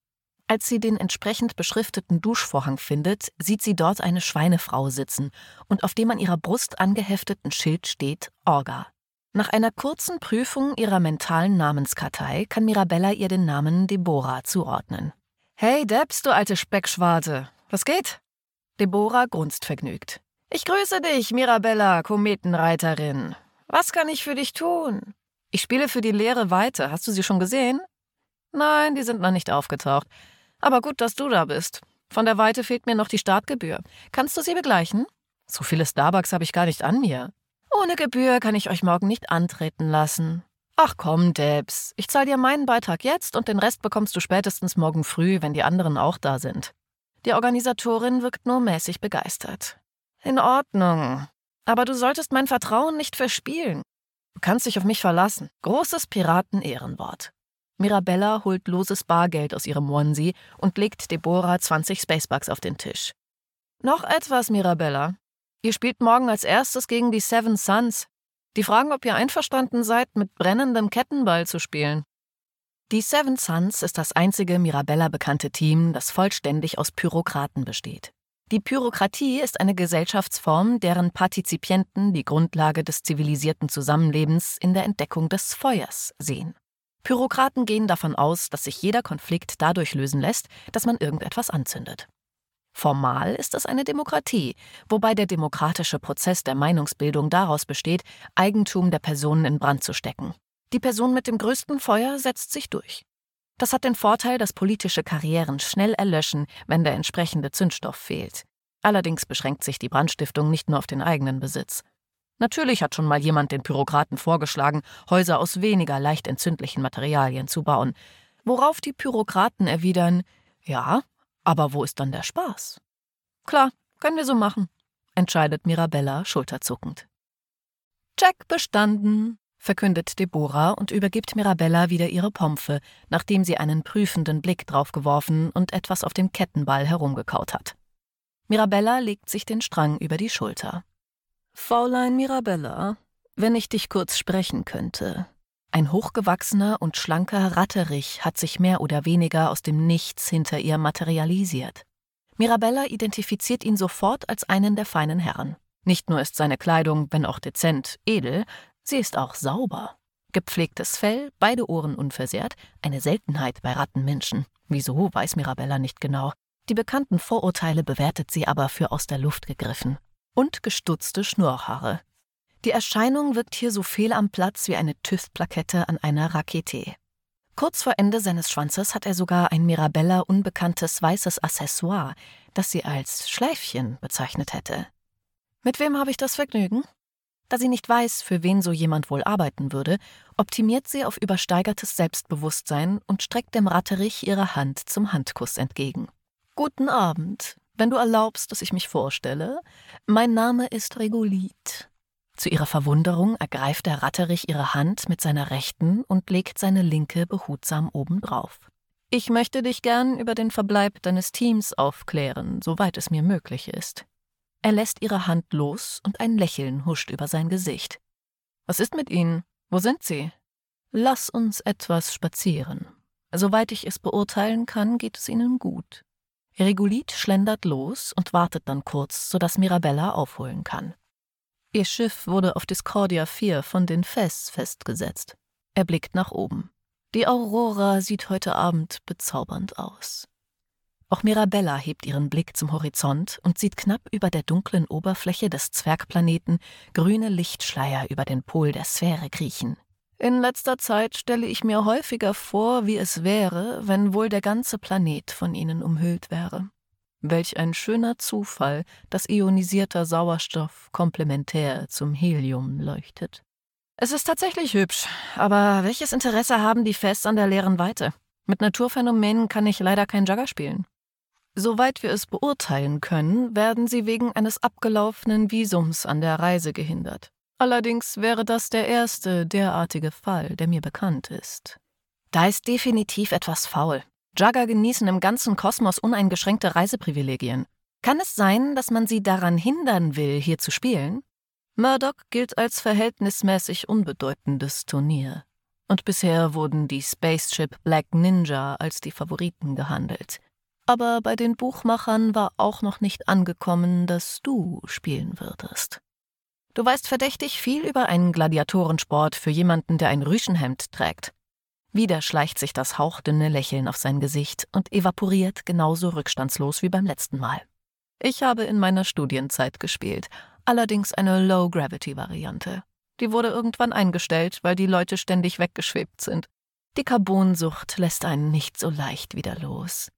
Als sie den entsprechend beschrifteten Duschvorhang findet, sieht sie dort eine Schweinefrau sitzen und auf dem an ihrer Brust angehefteten Schild steht Orga. Nach einer kurzen Prüfung ihrer mentalen Namenskartei kann Mirabella ihr den Namen Deborah zuordnen. »Hey Debs, du alte Speckschwarte, was geht?« Deborah grunzt vergnügt. »Ich grüße dich, Mirabella, Kometenreiterin. Was kann ich für dich tun?« »Ich spiele für die Leere Weite. Hast du sie schon gesehen?« »Nein, die sind noch nicht aufgetaucht. Aber gut, dass du da bist. Von der Weite fehlt mir noch die Startgebühr. Kannst du sie begleichen?« »So viele Starbucks habe ich gar nicht an mir.« »Ohne Gebühr kann ich euch morgen nicht antreten lassen.« »Ach komm, Debs, ich zahle dir meinen Beitrag jetzt und den Rest bekommst du spätestens morgen früh, wenn die anderen auch da sind.« Die Organisatorin wirkt nur mäßig begeistert. »In Ordnung. Aber du solltest mein Vertrauen nicht verspielen. Du kannst dich auf mich verlassen. Großes Piraten-Ehrenwort.« Mirabella holt loses Bargeld aus ihrem Onesie und legt Deborah 20 Spacebucks auf den Tisch. »Noch etwas, Mirabella. Ihr spielt morgen als erstes gegen die Seven Suns. Die fragen, ob ihr einverstanden seid, mit brennendem Kettenball zu spielen.« Die Seven Suns ist das einzige Mirabella bekannte Team, das vollständig aus Pyrokraten besteht. Die Pyrokratie ist eine Gesellschaftsform, deren Partizipienten die Grundlage des zivilisierten Zusammenlebens in der Entdeckung des Feuers sehen. Pyrokraten gehen davon aus, dass sich jeder Konflikt dadurch lösen lässt, dass man irgendetwas anzündet. Formal ist es eine Demokratie, wobei der demokratische Prozess der Meinungsbildung daraus besteht, Eigentum der Personen in Brand zu stecken. Die Person mit dem größten Feuer setzt sich durch. Das hat den Vorteil, dass politische Karrieren schnell erlöschen, wenn der entsprechende Zündstoff fehlt. Allerdings beschränkt sich die Brandstiftung nicht nur auf den eigenen Besitz. Natürlich hat schon mal jemand den Pyrokraten vorgeschlagen, Häuser aus weniger leicht entzündlichen Materialien zu bauen, worauf die Pyrokraten erwidern, ja, aber wo ist dann der Spaß? Klar, können wir so machen, entscheidet Mirabella schulterzuckend. Check bestanden, verkündet Deborah und übergibt Mirabella wieder ihre Pompfe, nachdem sie einen prüfenden Blick drauf geworfen und etwas auf dem Kettenball herumgekaut hat. Mirabella legt sich den Strang über die Schulter. »Fräulein Mirabella, Wenn ich dich kurz sprechen könnte. Ein hochgewachsener und schlanker Ratterich hat sich mehr oder weniger aus dem Nichts hinter ihr materialisiert. Mirabella identifiziert ihn sofort als einen der feinen Herren. Nicht nur ist seine Kleidung, wenn auch dezent, edel, sie ist auch sauber. Gepflegtes Fell, beide Ohren unversehrt, eine Seltenheit bei Rattenmenschen. Wieso, weiß Mirabella nicht genau. Die bekannten Vorurteile bewertet sie aber für aus der Luft gegriffen. Und gestutzte Schnurrhaare. Die Erscheinung wirkt hier so fehl am Platz wie eine TÜV-Plakette an einer Rakete. Kurz vor Ende seines Schwanzes hat er sogar ein Mirabella unbekanntes weißes Accessoire, das sie als Schläfchen bezeichnet hätte. Mit wem habe ich das Vergnügen? Da sie nicht weiß, für wen so jemand wohl arbeiten würde, optimiert sie auf übersteigertes Selbstbewusstsein und streckt dem Ratterich ihre Hand zum Handkuss entgegen. »Guten Abend. Wenn du erlaubst, dass ich mich vorstelle, mein Name ist Regolith.« Zu ihrer Verwunderung ergreift der Ratterich ihre Hand mit seiner rechten und legt seine linke behutsam obendrauf. »Ich möchte dich gern über den Verbleib deines Teams aufklären, soweit es mir möglich ist.« Er lässt ihre Hand los und ein Lächeln huscht über sein Gesicht. »Was ist mit Ihnen? Wo sind Sie?« »Lass uns etwas spazieren. Soweit ich es beurteilen kann, geht es Ihnen gut.« Regolith schlendert los und wartet dann kurz, sodass Mirabella aufholen kann. Ihr Schiff wurde auf Discordia 4 von den Fes festgesetzt. Er blickt nach oben. Die Aurora sieht heute Abend bezaubernd aus. Auch Mirabella hebt ihren Blick zum Horizont und sieht knapp über der dunklen Oberfläche des Zwergplaneten grüne Lichtschleier über den Pol der Sphäre kriechen. In letzter Zeit stelle ich mir häufiger vor, wie es wäre, wenn wohl der ganze Planet von ihnen umhüllt wäre. Welch ein schöner Zufall, dass ionisierter Sauerstoff komplementär zum Helium leuchtet. Es ist tatsächlich hübsch, aber welches Interesse haben die Fes an der leeren Weite? Mit Naturphänomenen kann ich leider kein Jugger spielen. Soweit wir es beurteilen können, werden sie wegen eines abgelaufenen Visums an der Reise gehindert. Allerdings wäre das der erste derartige Fall, der mir bekannt ist. Da ist definitiv etwas faul. Jugger genießen im ganzen Kosmos uneingeschränkte Reiseprivilegien. Kann es sein, dass man sie daran hindern will, hier zu spielen? Murdoch gilt als verhältnismäßig unbedeutendes Turnier. Und bisher wurden die Spaceship Black Ninja als die Favoriten gehandelt. Aber bei den Buchmachern war auch noch nicht angekommen, dass du spielen würdest. Du weißt verdächtig viel über einen Gladiatorensport für jemanden, der ein Rüschenhemd trägt. Wieder schleicht sich das hauchdünne Lächeln auf sein Gesicht und evaporiert genauso rückstandslos wie beim letzten Mal. Ich habe in meiner Studienzeit gespielt, allerdings eine Low-Gravity-Variante. Die wurde irgendwann eingestellt, weil die Leute ständig weggeschwebt sind. Die Carbonsucht lässt einen nicht so leicht wieder los.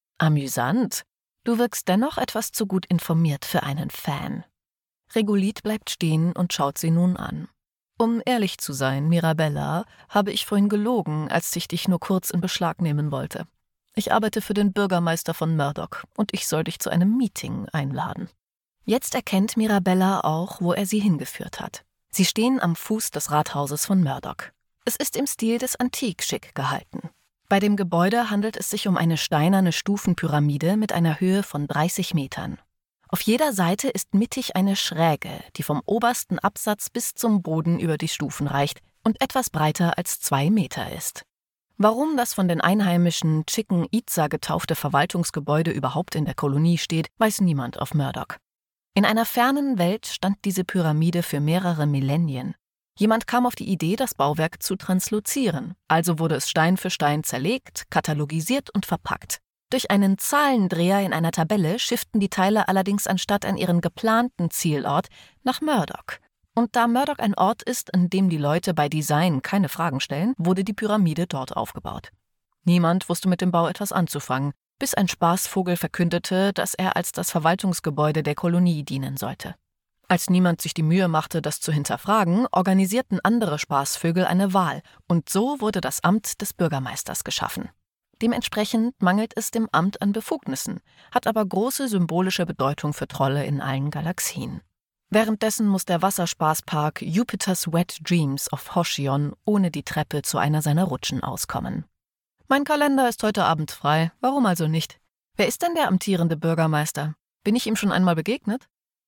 Amüsant. Du wirkst dennoch etwas zu gut informiert für einen Fan. Regolith bleibt stehen und schaut sie nun an. Um ehrlich zu sein, Mirabella, habe ich vorhin gelogen, als ich dich nur kurz in Beschlag nehmen wollte. Ich arbeite für den Bürgermeister von Murdoch und ich soll dich zu einem Meeting einladen. Jetzt erkennt Mirabella auch, wo er sie hingeführt hat. Sie stehen am Fuß des Rathauses von Murdoch. Es ist im Stil des Antik-Schick gehalten. Bei dem Gebäude handelt es sich um eine steinerne Stufenpyramide mit einer Höhe von 30 Metern. Auf jeder Seite ist mittig eine Schräge, die vom obersten Absatz bis zum Boden über die Stufen reicht und etwas breiter als 2 Meter ist. Warum das von den Einheimischen Chicken Itza getaufte Verwaltungsgebäude überhaupt in der Kolonie steht, weiß niemand auf Murdoch. In einer fernen Welt stand diese Pyramide für mehrere Millennien. Jemand kam auf die Idee, das Bauwerk zu translozieren, also wurde es Stein für Stein zerlegt, katalogisiert und verpackt. Durch einen Zahlendreher in einer Tabelle schifften die Teile allerdings anstatt an ihren geplanten Zielort nach Murdoch. Und da Murdoch ein Ort ist, an dem die Leute bei Design keine Fragen stellen, wurde die Pyramide dort aufgebaut. Niemand wusste mit dem Bau etwas anzufangen, bis ein Spaßvogel verkündete, dass er als das Verwaltungsgebäude der Kolonie dienen sollte. Als niemand sich die Mühe machte, das zu hinterfragen, organisierten andere Spaßvögel eine Wahl und so wurde das Amt des Bürgermeisters geschaffen. Dementsprechend mangelt es dem Amt an Befugnissen, hat aber große symbolische Bedeutung für Trolle in allen Galaxien. Währenddessen muss der Wasserspaßpark Jupiter's Wet Dreams auf Hoshion ohne die Treppe zu einer seiner Rutschen auskommen. Mein Kalender ist heute Abend frei, warum also nicht? Wer ist denn der amtierende Bürgermeister? Bin ich ihm schon einmal begegnet?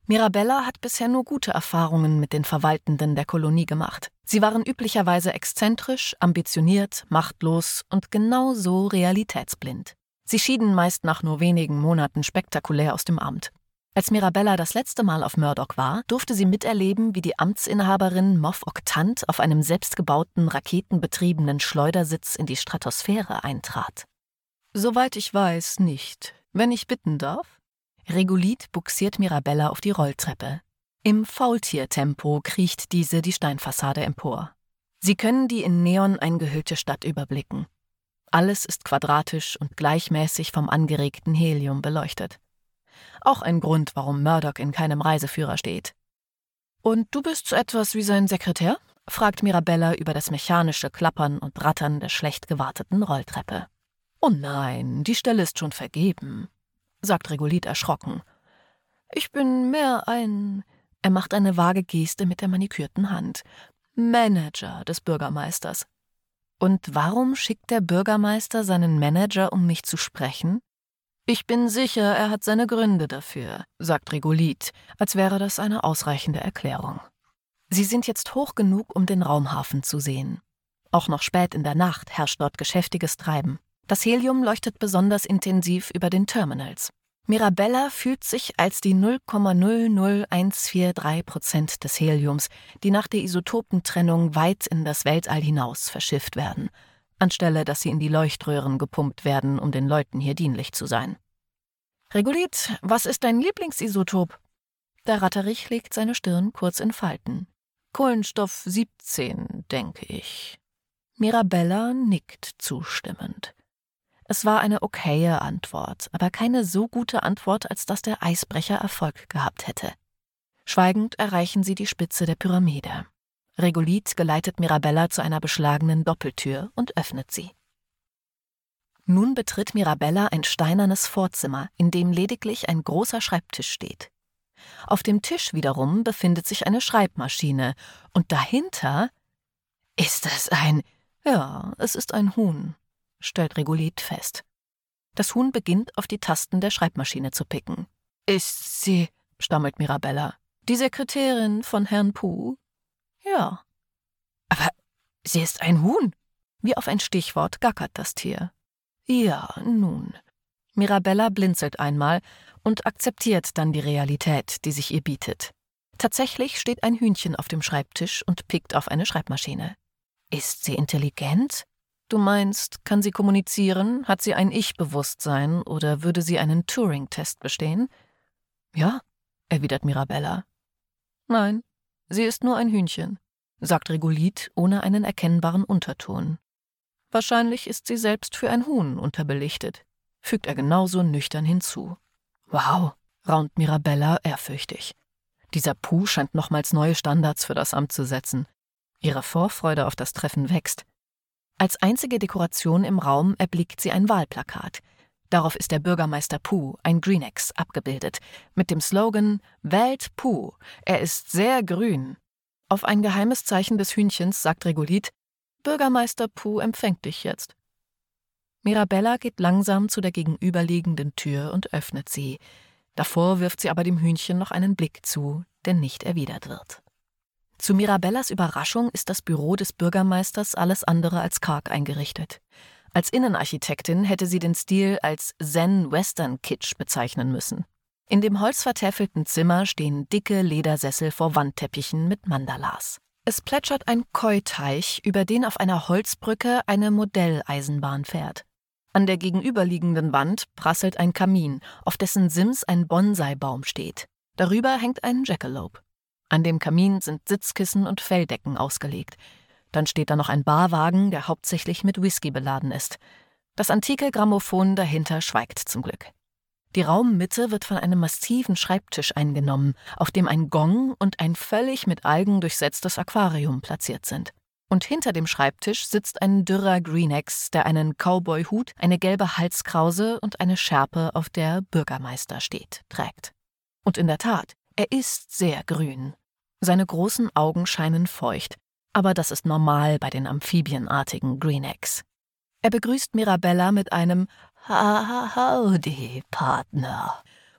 Mirabella hat bisher nur gute Erfahrungen mit den Verwaltenden der Kolonie gemacht. Sie waren üblicherweise exzentrisch, ambitioniert, machtlos und genauso realitätsblind. Sie schieden meist nach nur wenigen Monaten spektakulär aus dem Amt. Als Mirabella das letzte Mal auf Murdoch war, durfte sie miterleben, wie die Amtsinhaberin Moff Oktant auf einem selbstgebauten, raketenbetriebenen Schleudersitz in die Stratosphäre eintrat. »Soweit ich weiß, nicht. Wenn ich bitten darf?« Regolith buxiert Mirabella auf die Rolltreppe. Im Faultiertempo kriecht diese die Steinfassade empor. Sie können die in Neon eingehüllte Stadt überblicken. Alles ist quadratisch und gleichmäßig vom angeregten Helium beleuchtet. Auch ein Grund, warum Murdoch in keinem Reiseführer steht. »Und du bist so etwas wie sein Sekretär?« fragt Mirabella über das mechanische Klappern und Rattern der schlecht gewarteten Rolltreppe. »Oh nein, die Stelle ist schon vergeben«, sagt Regolith erschrocken. »Ich bin mehr ein...« Er macht eine vage Geste mit der manikürten Hand. »Manager des Bürgermeisters.« »Und warum schickt der Bürgermeister seinen Manager, um mich zu sprechen?« »Ich bin sicher, er hat seine Gründe dafür«, sagt Regolith, als wäre das eine ausreichende Erklärung. Sie sind jetzt hoch genug, um den Raumhafen zu sehen. Auch noch spät in der Nacht herrscht dort geschäftiges Treiben. Das Helium leuchtet besonders intensiv über den Terminals. Mirabella fühlt sich als die 0,00143% des Heliums, die nach der Isotopentrennung weit in das Weltall hinaus verschifft werden, anstelle dass sie in die Leuchtröhren gepumpt werden, um den Leuten hier dienlich zu sein. »Regolith, was ist dein Lieblingsisotop?« Der Ratterich legt seine Stirn kurz in Falten. »Kohlenstoff 17, denke ich.« Mirabella nickt zustimmend. Es war eine okaye Antwort, aber keine so gute Antwort, als dass der Eisbrecher Erfolg gehabt hätte. Schweigend erreichen sie die Spitze der Pyramide. Regolith geleitet Mirabella zu einer beschlagenen Doppeltür und öffnet sie. Nun betritt Mirabella ein steinernes Vorzimmer, in dem lediglich ein großer Schreibtisch steht. Auf dem Tisch wiederum befindet sich eine Schreibmaschine und dahinter... »Ist das ein...« »Ja, es ist ein Huhn«, stellt Regolith fest. Das Huhn beginnt, auf die Tasten der Schreibmaschine zu picken. »Ist sie«, stammelt Mirabella, »die Sekretärin von Herrn Pooh?« »Ja.« »Aber sie ist ein Huhn!« Wie auf ein Stichwort gackert das Tier. »Ja, nun.« Mirabella blinzelt einmal und akzeptiert dann die Realität, die sich ihr bietet. Tatsächlich steht ein Hühnchen auf dem Schreibtisch und pickt auf eine Schreibmaschine. »Ist sie intelligent?« »Du meinst, kann sie kommunizieren? Hat sie ein Ich-Bewusstsein oder würde sie einen Turing-Test bestehen?« »Ja«, erwidert Mirabella. »Nein, sie ist nur ein Hühnchen«, sagt Regolith ohne einen erkennbaren Unterton. »Wahrscheinlich ist sie selbst für ein Huhn unterbelichtet«, fügt er genauso nüchtern hinzu. »Wow«, raunt Mirabella ehrfürchtig. Dieser Pooh scheint nochmals neue Standards für das Amt zu setzen. Ihre Vorfreude auf das Treffen wächst. Als einzige Dekoration im Raum erblickt sie ein Wahlplakat. Darauf ist der Bürgermeister Pooh, ein Greenex, abgebildet, mit dem Slogan »Wählt Pooh, er ist sehr grün«. Auf ein geheimes Zeichen des Hühnchens sagt Regolith: »Bürgermeister Pooh empfängt dich jetzt.« Mirabella geht langsam zu der gegenüberliegenden Tür und öffnet sie. Davor wirft sie aber dem Hühnchen noch einen Blick zu, der nicht erwidert wird. Zu Mirabellas Überraschung ist das Büro des Bürgermeisters alles andere als karg eingerichtet. Als Innenarchitektin hätte sie den Stil als Zen-Western-Kitsch bezeichnen müssen. In dem holzvertäfelten Zimmer stehen dicke Ledersessel vor Wandteppichen mit Mandalas. Es plätschert ein Koi-Teich, über den auf einer Holzbrücke eine Modelleisenbahn fährt. An der gegenüberliegenden Wand prasselt ein Kamin, auf dessen Sims ein Bonsai-Baum steht. Darüber hängt ein Jackalope. An dem Kamin sind Sitzkissen und Felldecken ausgelegt. Dann steht da noch ein Barwagen, der hauptsächlich mit Whisky beladen ist. Das antike Grammophon dahinter schweigt zum Glück. Die Raummitte wird von einem massiven Schreibtisch eingenommen, auf dem ein Gong und ein völlig mit Algen durchsetztes Aquarium platziert sind. Und hinter dem Schreibtisch sitzt ein dürrer Greenex, der einen Cowboy-Hut, eine gelbe Halskrause und eine Schärpe, auf der Bürgermeister steht, trägt. Und in der Tat, er ist sehr grün. Seine großen Augen scheinen feucht, aber das ist normal bei den amphibienartigen Greenex. Er begrüßt Mirabella mit einem »Howdy, Partner«,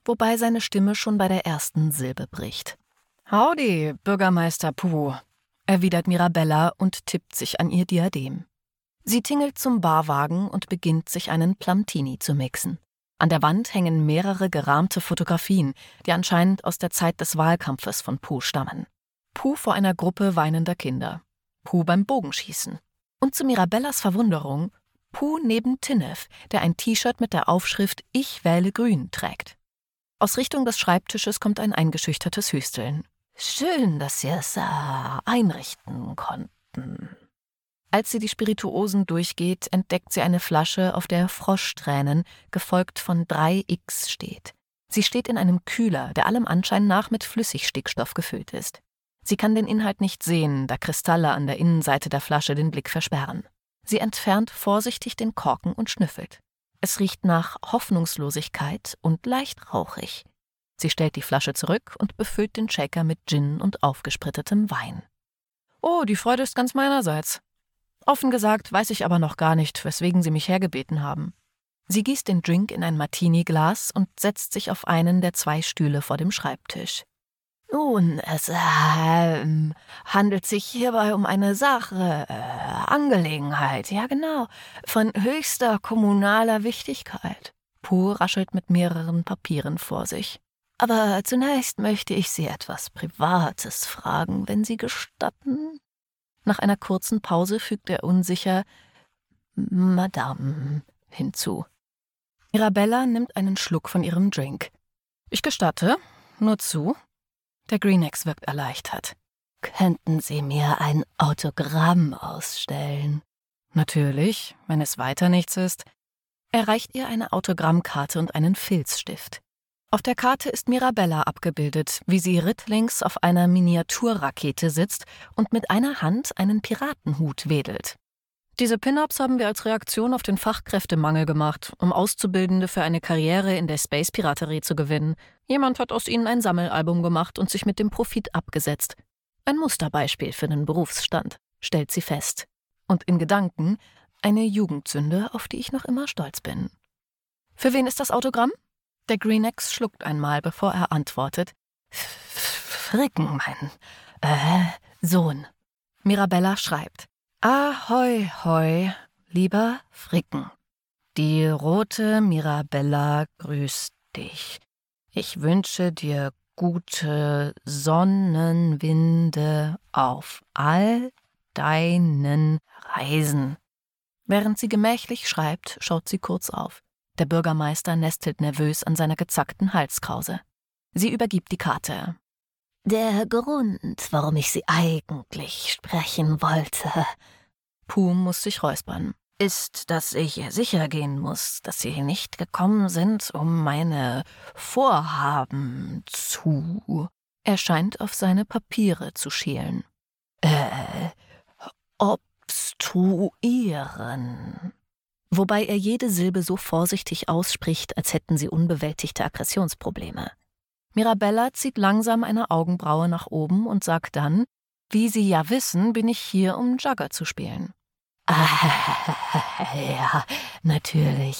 wobei seine Stimme schon bei der ersten Silbe bricht. »Howdy, Bürgermeister Pooh«, erwidert Mirabella und tippt sich an ihr Diadem. Sie tingelt zum Barwagen und beginnt, sich einen Plumtini zu mixen. An der Wand hängen mehrere gerahmte Fotografien, die anscheinend aus der Zeit des Wahlkampfes von Pooh stammen. Pooh vor einer Gruppe weinender Kinder, Pooh beim Bogenschießen und zu Mirabellas Verwunderung Pooh neben Tinnef, der ein T-Shirt mit der Aufschrift »Ich wähle Grün« trägt. Aus Richtung des Schreibtisches kommt ein eingeschüchtertes Hüsteln. »Schön, dass Sie es einrichten konnten.« Als sie die Spirituosen durchgeht, entdeckt sie eine Flasche, auf der Froschtränen, gefolgt von 3X steht. Sie steht in einem Kühler, der allem Anschein nach mit Flüssigstickstoff gefüllt ist. Sie kann den Inhalt nicht sehen, da Kristalle an der Innenseite der Flasche den Blick versperren. Sie entfernt vorsichtig den Korken und schnüffelt. Es riecht nach Hoffnungslosigkeit und leicht rauchig. Sie stellt die Flasche zurück und befüllt den Shaker mit Gin und aufgesprittetem Wein. »Oh, die Freude ist ganz meinerseits. Offen gesagt weiß ich aber noch gar nicht, weswegen Sie mich hergebeten haben.« Sie gießt den Drink in ein Martini-Glas und setzt sich auf einen der 2 Stühle vor dem Schreibtisch. »Nun, es handelt sich hierbei um eine Sache, Angelegenheit, ja genau, von höchster kommunaler Wichtigkeit.« Pooh raschelt mit mehreren Papieren vor sich. »Aber zunächst möchte ich Sie etwas Privates fragen, wenn Sie gestatten?« Nach einer kurzen Pause fügt er unsicher »Madame« hinzu. Mirabella nimmt einen Schluck von ihrem Drink. »Ich gestatte, nur zu.« Der Greenex wirkt erleichtert. »Könnten Sie mir ein Autogramm ausstellen?« »Natürlich, wenn es weiter nichts ist.« Er reicht ihr eine Autogrammkarte und einen Filzstift. Auf der Karte ist Mirabella abgebildet, wie sie rittlings auf einer Miniaturrakete sitzt und mit einer Hand einen Piratenhut wedelt. Diese Pin-Ups haben wir als Reaktion auf den Fachkräftemangel gemacht, um Auszubildende für eine Karriere in der Space-Piraterie zu gewinnen. Jemand hat aus ihnen ein Sammelalbum gemacht und sich mit dem Profit abgesetzt. Ein Musterbeispiel für den Berufsstand, stellt sie fest. Und in Gedanken eine Jugendsünde, auf die ich noch immer stolz bin. »Für wen ist das Autogramm?« Der Greenex schluckt einmal, bevor er antwortet. »Fricken, mein Sohn.« Mirabella schreibt. »Ahoi, hoi, lieber Fricken. Die rote Mirabella grüßt dich. Ich wünsche dir gute Sonnenwinde auf all deinen Reisen.« Während sie gemächlich schreibt, schaut sie kurz auf. Der Bürgermeister nestelt nervös an seiner gezackten Halskrause. Sie übergibt die Karte. »Der Grund, warum ich Sie eigentlich sprechen wollte«, Pooh muss sich räuspern, »ist, dass ich sicher gehen muss, dass Sie nicht gekommen sind, um meine Vorhaben zu...« Er scheint auf seine Papiere zu schälen. »Obstruieren.« Wobei er jede Silbe so vorsichtig ausspricht, als hätten sie unbewältigte Aggressionsprobleme. Mirabella zieht langsam eine Augenbraue nach oben und sagt dann, »Wie Sie ja wissen, bin ich hier, um Jugger zu spielen.« »Ja, natürlich.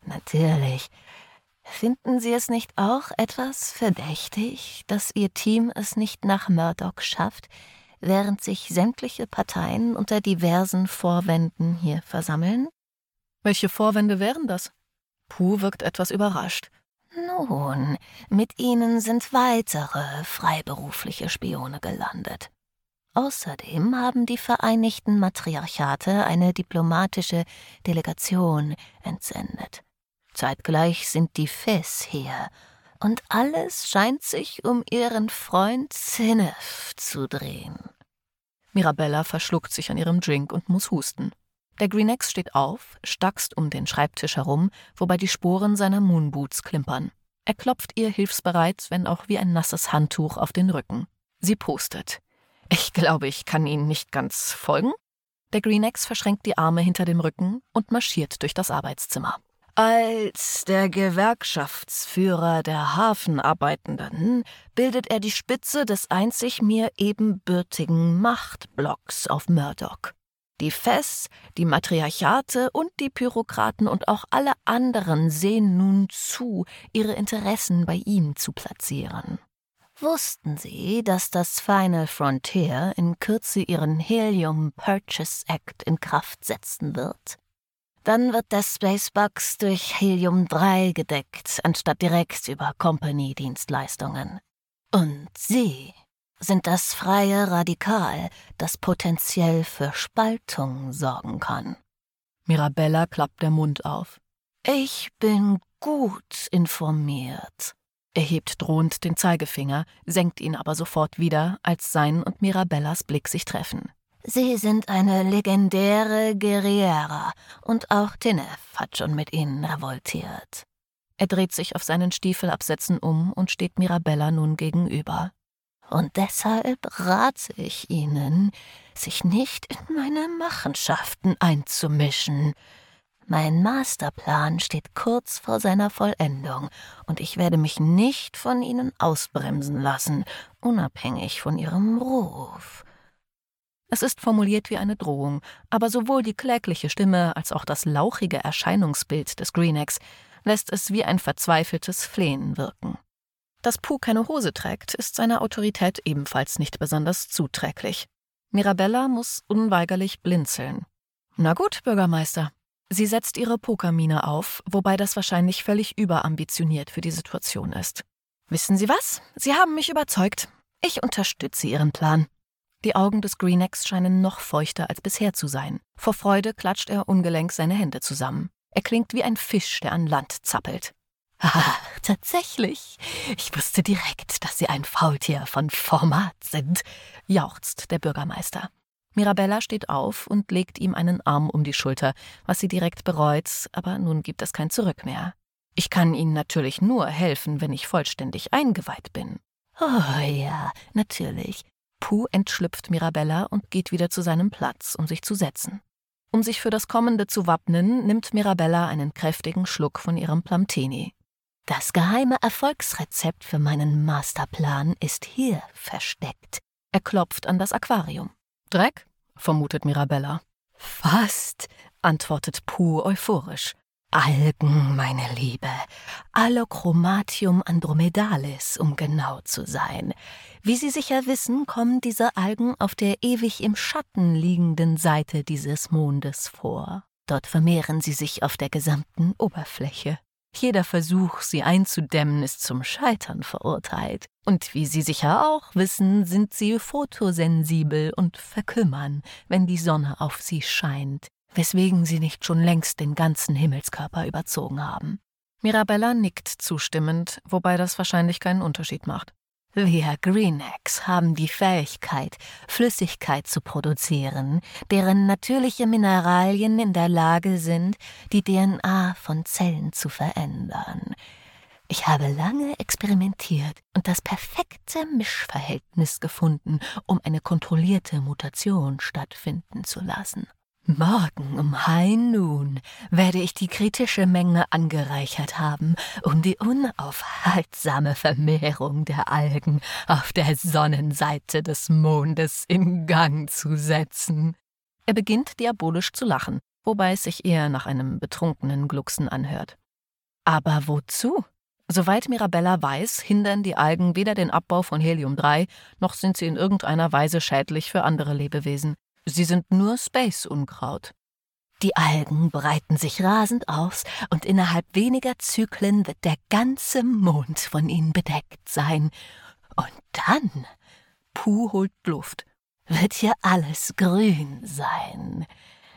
Finden Sie es nicht auch etwas verdächtig, dass Ihr Team es nicht nach Murdoch schafft, während sich sämtliche Parteien unter diversen Vorwänden hier versammeln?« »Welche Vorwände wären das?« Pooh wirkt etwas überrascht. »Nun, mit Ihnen sind weitere freiberufliche Spione gelandet. Außerdem haben die Vereinigten Matriarchate eine diplomatische Delegation entsendet. Zeitgleich sind die Fes hier, und alles scheint sich um ihren Freund Tinnef zu drehen.« Mirabella verschluckt sich an ihrem Drink und muss husten. Der Greenex steht auf, stackst um den Schreibtisch herum, wobei die Sporen seiner Moonboots klimpern. Er klopft ihr hilfsbereit, wenn auch wie ein nasses Handtuch, auf den Rücken. Sie pustet. »Ich glaube, ich kann Ihnen nicht ganz folgen?« Der Greenex verschränkt die Arme hinter dem Rücken und marschiert durch das Arbeitszimmer. »Als der Gewerkschaftsführer der Hafenarbeitenden bildet er die Spitze des einzig mir ebenbürtigen Machtblocks auf Murdoch. Die Fes, die Matriarchate und die Pyrokraten und auch alle anderen sehen nun zu, ihre Interessen bei ihm zu platzieren. Wussten Sie, dass das Final Frontier in Kürze ihren Helium Purchase Act in Kraft setzen wird? Dann wird der Spacebox durch Helium-3 gedeckt, anstatt direkt über Company-Dienstleistungen. Und Sie sind das freie Radikal, das potenziell für Spaltung sorgen kann. Mirabella klappt der Mund auf. Ich bin gut informiert. Er hebt drohend den Zeigefinger, senkt ihn aber sofort wieder, als sein und Mirabellas Blick sich treffen. Sie sind eine legendäre Guerriera und auch Tinef hat schon mit ihnen revoltiert. Er dreht sich auf seinen Stiefelabsätzen um und steht Mirabella nun gegenüber. Und deshalb rate ich Ihnen, sich nicht in meine Machenschaften einzumischen. Mein Masterplan steht kurz vor seiner Vollendung und ich werde mich nicht von Ihnen ausbremsen lassen, unabhängig von Ihrem Ruf. Es ist formuliert wie eine Drohung, aber sowohl die klägliche Stimme als auch das lauchige Erscheinungsbild des Greenex lässt es wie ein verzweifeltes Flehen wirken. Dass Pooh keine Hose trägt, ist seiner Autorität ebenfalls nicht besonders zuträglich. Mirabella muss unweigerlich blinzeln. Na gut, Bürgermeister. Sie setzt ihre Pokermiene auf, wobei das wahrscheinlich völlig überambitioniert für die Situation ist. Wissen Sie was? Sie haben mich überzeugt. Ich unterstütze Ihren Plan. Die Augen des Greenex scheinen noch feuchter als bisher zu sein. Vor Freude klatscht er ungelenk seine Hände zusammen. Er klingt wie ein Fisch, der an Land zappelt. »Ach, tatsächlich. Ich wusste direkt, dass Sie ein Faultier von Format sind«, jauchzt der Bürgermeister. Mirabella steht auf und legt ihm einen Arm um die Schulter, was sie direkt bereut, aber nun gibt es kein Zurück mehr. »Ich kann Ihnen natürlich nur helfen, wenn ich vollständig eingeweiht bin.« »Oh ja, natürlich.« Pooh entschlüpft Mirabella und geht wieder zu seinem Platz, um sich zu setzen. Um sich für das Kommende zu wappnen, nimmt Mirabella einen kräftigen Schluck von ihrem Plumtini. Das geheime Erfolgsrezept für meinen Masterplan ist hier versteckt. Er klopft an das Aquarium. Dreck? Vermutet Mirabella. Fast, antwortet Pooh euphorisch. Algen, meine Liebe. Allochromatium andromedalis, um genau zu sein. Wie Sie sicher wissen, kommen diese Algen auf der ewig im Schatten liegenden Seite dieses Mondes vor. Dort vermehren sie sich auf der gesamten Oberfläche. Jeder Versuch, sie einzudämmen, ist zum Scheitern verurteilt. Und wie Sie sicher auch wissen, sind sie photosensibel und verkümmern, wenn die Sonne auf sie scheint, weswegen sie nicht schon längst den ganzen Himmelskörper überzogen haben. Mirabella nickt zustimmend, wobei das wahrscheinlich keinen Unterschied macht. Wir Greenex haben die Fähigkeit, Flüssigkeit zu produzieren, deren natürliche Mineralien in der Lage sind, die DNA von Zellen zu verändern. Ich habe lange experimentiert und das perfekte Mischverhältnis gefunden, um eine kontrollierte Mutation stattfinden zu lassen. Morgen um High Noon werde ich die kritische Menge angereichert haben, um die unaufhaltsame Vermehrung der Algen auf der Sonnenseite des Mondes in Gang zu setzen. Er beginnt diabolisch zu lachen, wobei es sich eher nach einem betrunkenen Glucksen anhört. Aber wozu? Soweit Mirabella weiß, hindern die Algen weder den Abbau von Helium-3, noch sind sie in irgendeiner Weise schädlich für andere Lebewesen. Sie sind nur Space-Unkraut. Die Algen breiten sich rasend aus und innerhalb weniger Zyklen wird der ganze Mond von ihnen bedeckt sein. Und dann, Pooh holt Luft, wird hier alles grün sein.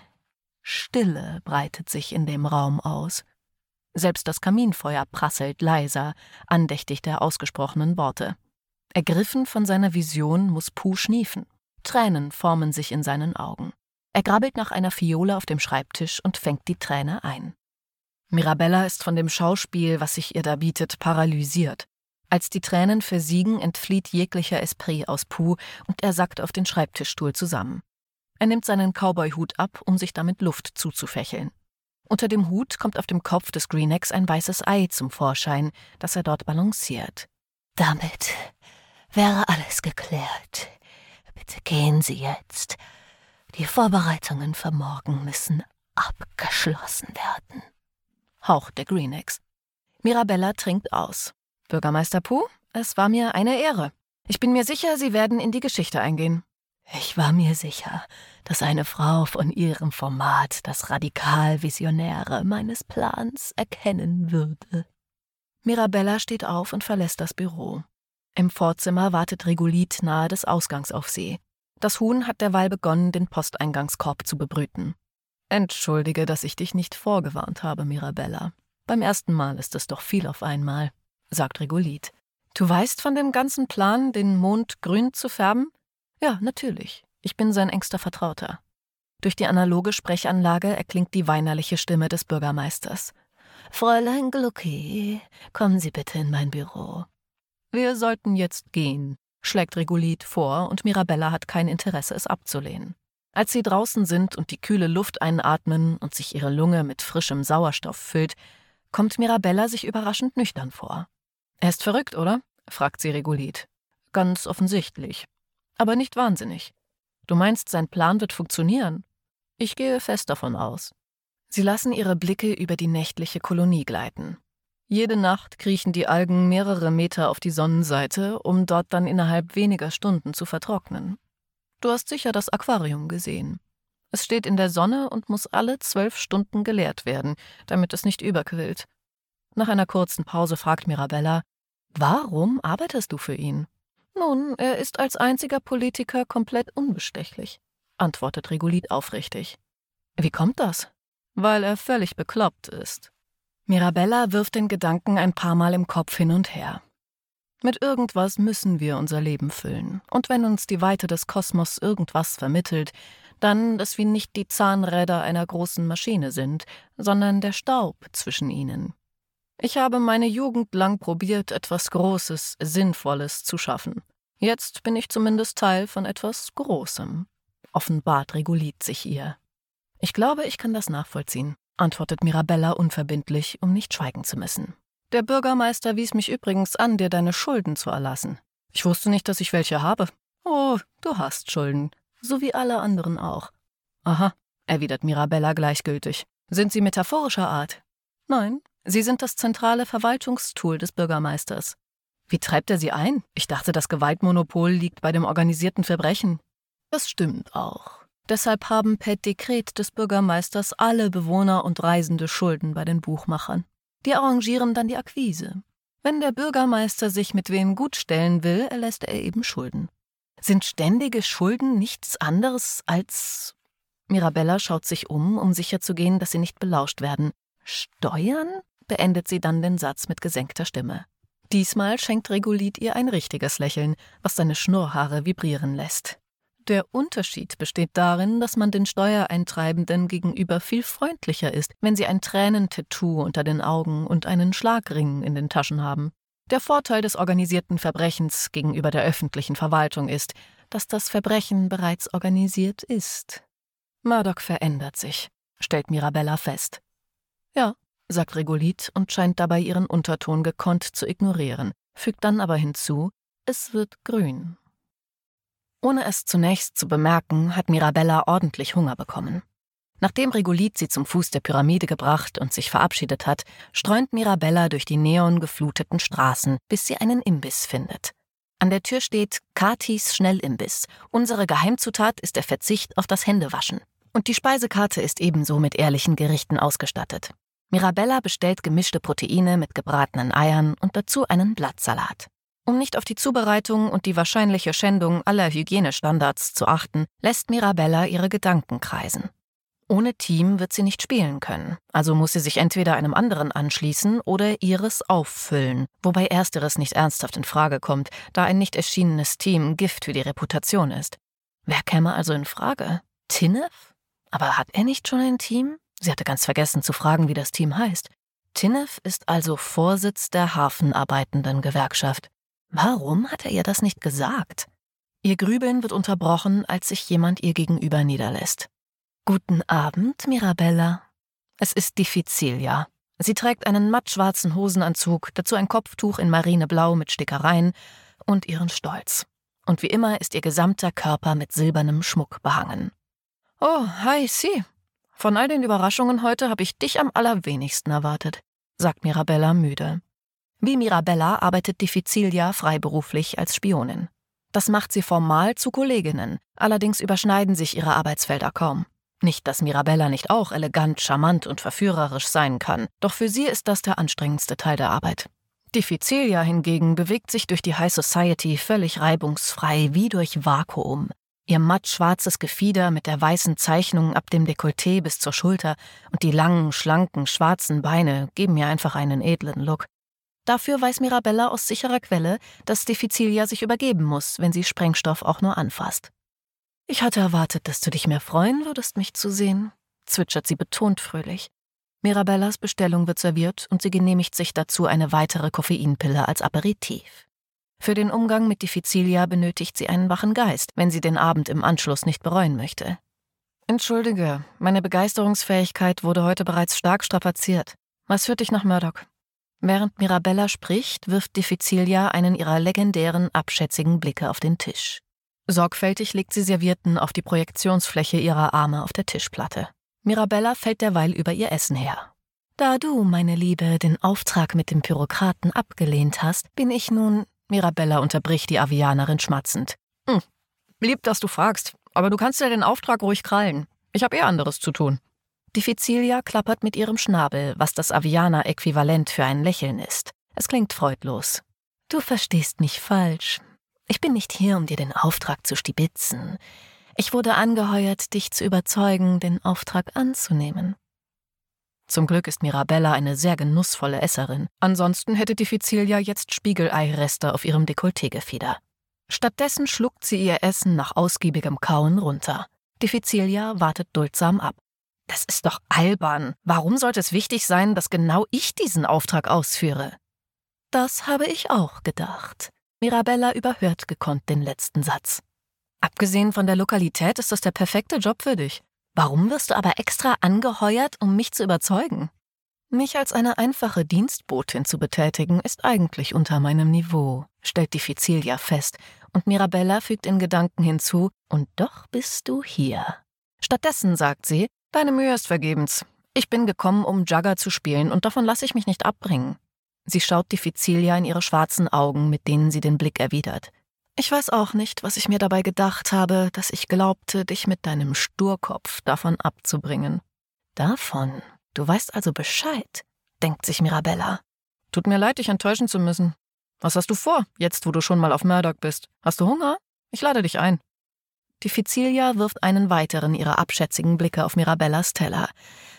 Stille breitet sich in dem Raum aus. Selbst das Kaminfeuer prasselt leiser, andächtig der ausgesprochenen Worte. Ergriffen von seiner Vision muss Pooh schniefen. Tränen formen sich in seinen Augen. Er grabbelt nach einer Fiole auf dem Schreibtisch und fängt die Träne ein. Mirabella ist von dem Schauspiel, was sich ihr da bietet, paralysiert. Als die Tränen versiegen, entflieht jeglicher Esprit aus Pooh und er sackt auf den Schreibtischstuhl zusammen. Er nimmt seinen Cowboy-Hut ab, um sich damit Luft zuzufächeln. Unter dem Hut kommt auf dem Kopf des Greenex ein weißes Ei zum Vorschein, das er dort balanciert. Damit wäre alles geklärt. Bitte gehen Sie jetzt. Die Vorbereitungen für morgen müssen abgeschlossen werden, haucht der Greenex. Mirabella trinkt aus. Bürgermeister Pooh, es war mir eine Ehre. Ich bin mir sicher, Sie werden in die Geschichte eingehen. Ich war mir sicher, dass eine Frau von Ihrem Format das Radikal-Visionäre meines Plans erkennen würde. Mirabella steht auf und verlässt das Büro. Im Vorzimmer wartet Regolith nahe des Ausgangs auf sie. Das Huhn hat derweil begonnen, den Posteingangskorb zu bebrüten. »Entschuldige, dass ich dich nicht vorgewarnt habe, Mirabella. Beim ersten Mal ist es doch viel auf einmal«, sagt Regolith. »Du weißt von dem ganzen Plan, den Mond grün zu färben?« »Ja, natürlich. Ich bin sein engster Vertrauter.« Durch die analoge Sprechanlage erklingt die weinerliche Stimme des Bürgermeisters. »Fräulein Glucki, kommen Sie bitte in mein Büro.« »Wir sollten jetzt gehen«, schlägt Regolith vor, und Mirabella hat kein Interesse, es abzulehnen. Als sie draußen sind und die kühle Luft einatmen und sich ihre Lunge mit frischem Sauerstoff füllt, kommt Mirabella sich überraschend nüchtern vor. »Er ist verrückt, oder?« fragt sie Regolith. »Ganz offensichtlich. Aber nicht wahnsinnig. Du meinst, sein Plan wird funktionieren?« »Ich gehe fest davon aus.« Sie lassen ihre Blicke über die nächtliche Kolonie gleiten. Jede Nacht kriechen die Algen mehrere Meter auf die Sonnenseite, um dort dann innerhalb weniger Stunden zu vertrocknen. Du hast sicher das Aquarium gesehen. Es steht in der Sonne und muss alle 12 Stunden geleert werden, damit es nicht überquillt. Nach einer kurzen Pause fragt Mirabella, »Warum arbeitest du für ihn?« »Nun, er ist als einziger Politiker komplett unbestechlich«, antwortet Regolith aufrichtig. »Wie kommt das?« »Weil er völlig bekloppt ist.« Mirabella wirft den Gedanken ein paar Mal im Kopf hin und her. Mit irgendwas müssen wir unser Leben füllen. Und wenn uns die Weite des Kosmos irgendwas vermittelt, dann, dass wir nicht die Zahnräder einer großen Maschine sind, sondern der Staub zwischen ihnen. Ich habe meine Jugend lang probiert, etwas Großes, Sinnvolles zu schaffen. Jetzt bin ich zumindest Teil von etwas Großem. Offenbart Regolith sich ihr. Ich glaube, ich kann das nachvollziehen, antwortet Mirabella unverbindlich, um nicht schweigen zu müssen. Der Bürgermeister wies mich übrigens an, dir deine Schulden zu erlassen. Ich wusste nicht, dass ich welche habe. Oh, du hast Schulden, so wie alle anderen auch. Aha, erwidert Mirabella gleichgültig. Sind sie metaphorischer Art? Nein, sie sind das zentrale Verwaltungstool des Bürgermeisters. Wie treibt er sie ein? Ich dachte, das Gewaltmonopol liegt bei dem organisierten Verbrechen. Das stimmt auch. Deshalb haben per Dekret des Bürgermeisters alle Bewohner und Reisende Schulden bei den Buchmachern. Die arrangieren dann die Akquise. Wenn der Bürgermeister sich mit wem gut stellen will, erlässt er eben Schulden. Sind ständige Schulden nichts anderes als... Mirabella schaut sich um sicherzugehen, dass sie nicht belauscht werden. Steuern? Beendet sie dann den Satz mit gesenkter Stimme. Diesmal schenkt Regolith ihr ein richtiges Lächeln, was seine Schnurrhaare vibrieren lässt. Der Unterschied besteht darin, dass man den Steuereintreibenden gegenüber viel freundlicher ist, wenn sie ein Tränentattoo unter den Augen und einen Schlagring in den Taschen haben. Der Vorteil des organisierten Verbrechens gegenüber der öffentlichen Verwaltung ist, dass das Verbrechen bereits organisiert ist. Murdoch verändert sich, stellt Mirabella fest. Ja, sagt Regolith und scheint dabei ihren Unterton gekonnt zu ignorieren, fügt dann aber hinzu, es wird grün. Ohne es zunächst zu bemerken, hat Mirabella ordentlich Hunger bekommen. Nachdem Regolith sie zum Fuß der Pyramide gebracht und sich verabschiedet hat, streunt Mirabella durch die neongefluteten Straßen, bis sie einen Imbiss findet. An der Tür steht »Katis Schnellimbiss. Unsere Geheimzutat ist der Verzicht auf das Händewaschen.« Und die Speisekarte ist ebenso mit ehrlichen Gerichten ausgestattet. Mirabella bestellt gemischte Proteine mit gebratenen Eiern und dazu einen Blattsalat. Um nicht auf die Zubereitung und die wahrscheinliche Schändung aller Hygienestandards zu achten, lässt Mirabella ihre Gedanken kreisen. Ohne Team wird sie nicht spielen können, also muss sie sich entweder einem anderen anschließen oder ihres auffüllen, wobei ersteres nicht ernsthaft in Frage kommt, da ein nicht erschienenes Team Gift für die Reputation ist. Wer käme also in Frage? Tinnef? Aber hat er nicht schon ein Team? Sie hatte ganz vergessen zu fragen, wie das Team heißt. Tinnef ist also Vorsitz der Hafenarbeitenden-Gewerkschaft. Warum hat er ihr das nicht gesagt? Ihr Grübeln wird unterbrochen, als sich jemand ihr gegenüber niederlässt. »Guten Abend, Mirabella.« Es ist Difficilia. Sie trägt einen mattschwarzen Hosenanzug, dazu ein Kopftuch in Marineblau mit Stickereien und ihren Stolz. Und wie immer ist ihr gesamter Körper mit silbernem Schmuck behangen. Oh, hi, Sie. Von all den Überraschungen heute habe ich dich am allerwenigsten erwartet, sagt Mirabella müde. Wie Mirabella arbeitet Difficilia freiberuflich als Spionin. Das macht sie formal zu Kolleginnen, allerdings überschneiden sich ihre Arbeitsfelder kaum. Nicht, dass Mirabella nicht auch elegant, charmant und verführerisch sein kann, doch für sie ist das der anstrengendste Teil der Arbeit. Difficilia hingegen bewegt sich durch die High Society völlig reibungsfrei, wie durch Vakuum. Ihr mattschwarzes Gefieder mit der weißen Zeichnung ab dem Dekolleté bis zur Schulter und die langen, schlanken, schwarzen Beine geben ihr einfach einen edlen Look. Dafür weiß Mirabella aus sicherer Quelle, dass Difficilia sich übergeben muss, wenn sie Sprengstoff auch nur anfasst. »Ich hatte erwartet, dass du dich mehr freuen würdest, mich zu sehen«, zwitschert sie betont fröhlich. Mirabellas Bestellung wird serviert und sie genehmigt sich dazu eine weitere Koffeinpille als Aperitif. Für den Umgang mit Difficilia benötigt sie einen wachen Geist, wenn sie den Abend im Anschluss nicht bereuen möchte. »Entschuldige, meine Begeisterungsfähigkeit wurde heute bereits stark strapaziert. Was führt dich nach Murdoch?« Während Mirabella spricht, wirft Difficilia einen ihrer legendären, abschätzigen Blicke auf den Tisch. Sorgfältig legt sie Servietten auf die Projektionsfläche ihrer Arme auf der Tischplatte. Mirabella fällt derweil über ihr Essen her. »Da du, meine Liebe, den Auftrag mit dem Bürokraten abgelehnt hast, bin ich nun...« Mirabella unterbricht die Avianerin schmatzend. »Lieb, dass du fragst, aber du kannst ja den Auftrag ruhig krallen. Ich habe anderes zu tun.« Difficilia klappert mit ihrem Schnabel, was das Avianer-Äquivalent für ein Lächeln ist. Es klingt freudlos. »Du verstehst mich falsch. Ich bin nicht hier, um dir den Auftrag zu stibitzen. Ich wurde angeheuert, dich zu überzeugen, den Auftrag anzunehmen.« Zum Glück ist Mirabella eine sehr genussvolle Esserin. Ansonsten hätte Difficilia jetzt Spiegeleihreste auf ihrem Dekolletégefieder. Stattdessen schluckt sie ihr Essen nach ausgiebigem Kauen runter. Difficilia wartet duldsam ab. »Das ist doch albern. Warum sollte es wichtig sein, dass genau ich diesen Auftrag ausführe?« »Das habe ich auch gedacht.« Mirabella überhört gekonnt den letzten Satz. »Abgesehen von der Lokalität ist das der perfekte Job für dich. Warum wirst du aber extra angeheuert, um mich zu überzeugen?« »Mich als eine einfache Dienstbotin zu betätigen, ist eigentlich unter meinem Niveau«, stellt Difficilia fest, und Mirabella fügt in Gedanken hinzu, »und doch bist du hier.« Stattdessen sagt sie, »Deine Mühe ist vergebens. Ich bin gekommen, um Jugger zu spielen, und davon lasse ich mich nicht abbringen.« Sie schaut Difficilia in ihre schwarzen Augen, mit denen sie den Blick erwidert. »Ich weiß auch nicht, was ich mir dabei gedacht habe, dass ich glaubte, dich mit deinem Sturkopf davon abzubringen.« »Davon? Du weißt also Bescheid«, denkt sich Mirabella. »Tut mir leid, dich enttäuschen zu müssen. Was hast du vor, jetzt wo du schon mal auf Murdoch bist? Hast du Hunger? Ich lade dich ein.« Difficilia wirft einen weiteren ihrer abschätzigen Blicke auf Mirabellas Teller.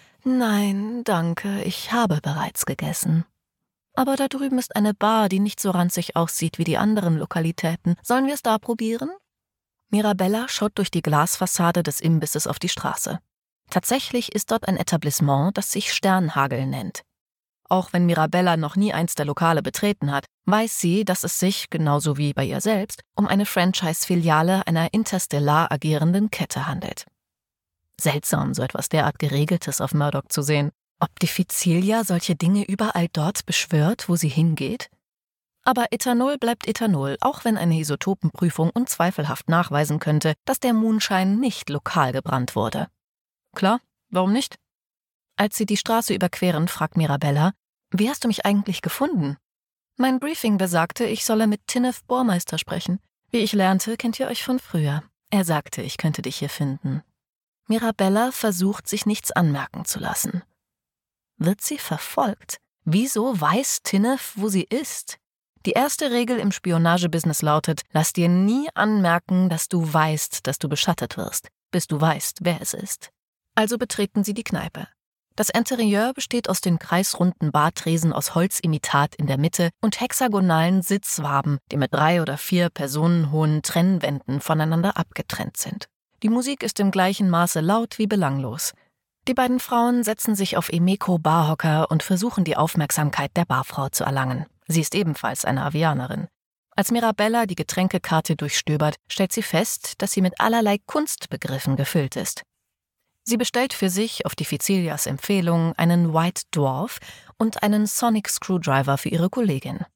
»Nein, danke, ich habe bereits gegessen. Aber da drüben ist eine Bar, die nicht so ranzig aussieht wie die anderen Lokalitäten. Sollen wir es da probieren?« Mirabella schaut durch die Glasfassade des Imbisses auf die Straße. Tatsächlich ist dort ein Etablissement, das sich Sternhagel nennt. Auch wenn Mirabella noch nie eins der Lokale betreten hat, weiß sie, dass es sich, genauso wie bei ihr selbst, um eine Franchise-Filiale einer interstellar agierenden Kette handelt. Seltsam, so etwas derart Geregeltes auf Murdoch zu sehen. Ob Difficilia solche Dinge überall dort beschwört, wo sie hingeht? Aber Ethanol bleibt Ethanol, auch wenn eine Isotopenprüfung unzweifelhaft nachweisen könnte, dass der Moonshine nicht lokal gebrannt wurde. Klar, warum nicht? Als sie die Straße überqueren, fragt Mirabella, »Wie hast du mich eigentlich gefunden?« »Mein Briefing besagte, ich solle mit Tinnef Bohrmeister sprechen. Wie ich lernte, kennt ihr euch von früher. Er sagte, ich könnte dich hier finden.« Mirabella versucht, sich nichts anmerken zu lassen. Wird sie verfolgt? Wieso weiß Tinnef, wo sie ist? Die erste Regel im Spionagebusiness lautet, lass dir nie anmerken, dass du weißt, dass du beschattet wirst, bis du weißt, wer es ist. Also betreten sie die Kneipe. Das Interieur besteht aus den kreisrunden Bartresen aus Holzimitat in der Mitte und hexagonalen Sitzwaben, die mit 3 oder 4 personenhohen Trennwänden voneinander abgetrennt sind. Die Musik ist im gleichen Maße laut wie belanglos. Die beiden Frauen setzen sich auf Emeko-Barhocker und versuchen, die Aufmerksamkeit der Barfrau zu erlangen. Sie ist ebenfalls eine Avianerin. Als Mirabella die Getränkekarte durchstöbert, stellt sie fest, dass sie mit allerlei Kunstbegriffen gefüllt ist. Sie bestellt für sich auf Difficilias Empfehlung einen White Dwarf und einen Sonic Screwdriver für ihre Kollegin.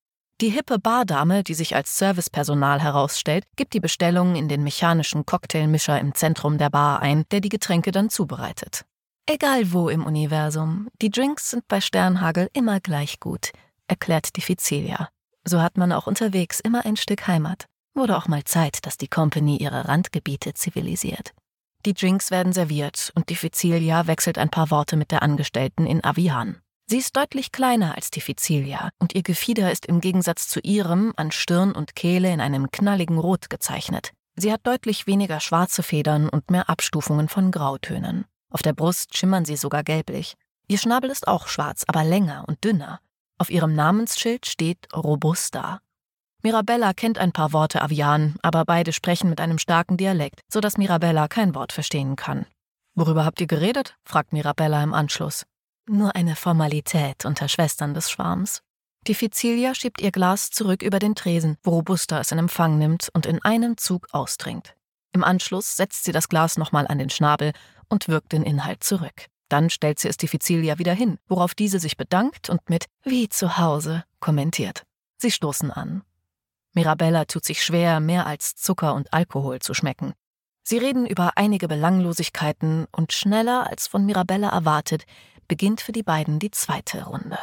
Die hippe Bardame, die sich als Servicepersonal herausstellt, gibt die Bestellung in den mechanischen Cocktailmischer im Zentrum der Bar ein, der die Getränke dann zubereitet. Egal wo im Universum, die Drinks sind bei Sternhagel immer gleich gut, erklärt Difficilia. So hat man auch unterwegs immer ein Stück Heimat. Wurde auch mal Zeit, dass die Company ihre Randgebiete zivilisiert. Die Drinks werden serviert und Difficilia wechselt ein paar Worte mit der Angestellten in Avian. Sie ist deutlich kleiner als Difficilia und ihr Gefieder ist im Gegensatz zu ihrem an Stirn und Kehle in einem knalligen Rot gezeichnet. Sie hat deutlich weniger schwarze Federn und mehr Abstufungen von Grautönen. Auf der Brust schimmern sie sogar gelblich. Ihr Schnabel ist auch schwarz, aber länger und dünner. Auf ihrem Namensschild steht Robusta. Mirabella kennt ein paar Worte Avian, aber beide sprechen mit einem starken Dialekt, sodass Mirabella kein Wort verstehen kann. »Worüber habt ihr geredet?« fragt Mirabella im Anschluss. »Nur eine Formalität unter Schwestern des Schwarms.« Difficilia schiebt ihr Glas zurück über den Tresen, wo Robusta es in Empfang nimmt und in einem Zug austrinkt. Im Anschluss setzt sie das Glas nochmal an den Schnabel und wirkt den Inhalt zurück. Dann stellt sie es Difficilia wieder hin, worauf diese sich bedankt und mit »wie zu Hause« kommentiert. Sie stoßen an. Mirabella tut sich schwer, mehr als Zucker und Alkohol zu schmecken. Sie reden über einige Belanglosigkeiten und schneller als von Mirabella erwartet, beginnt für die beiden die zweite Runde.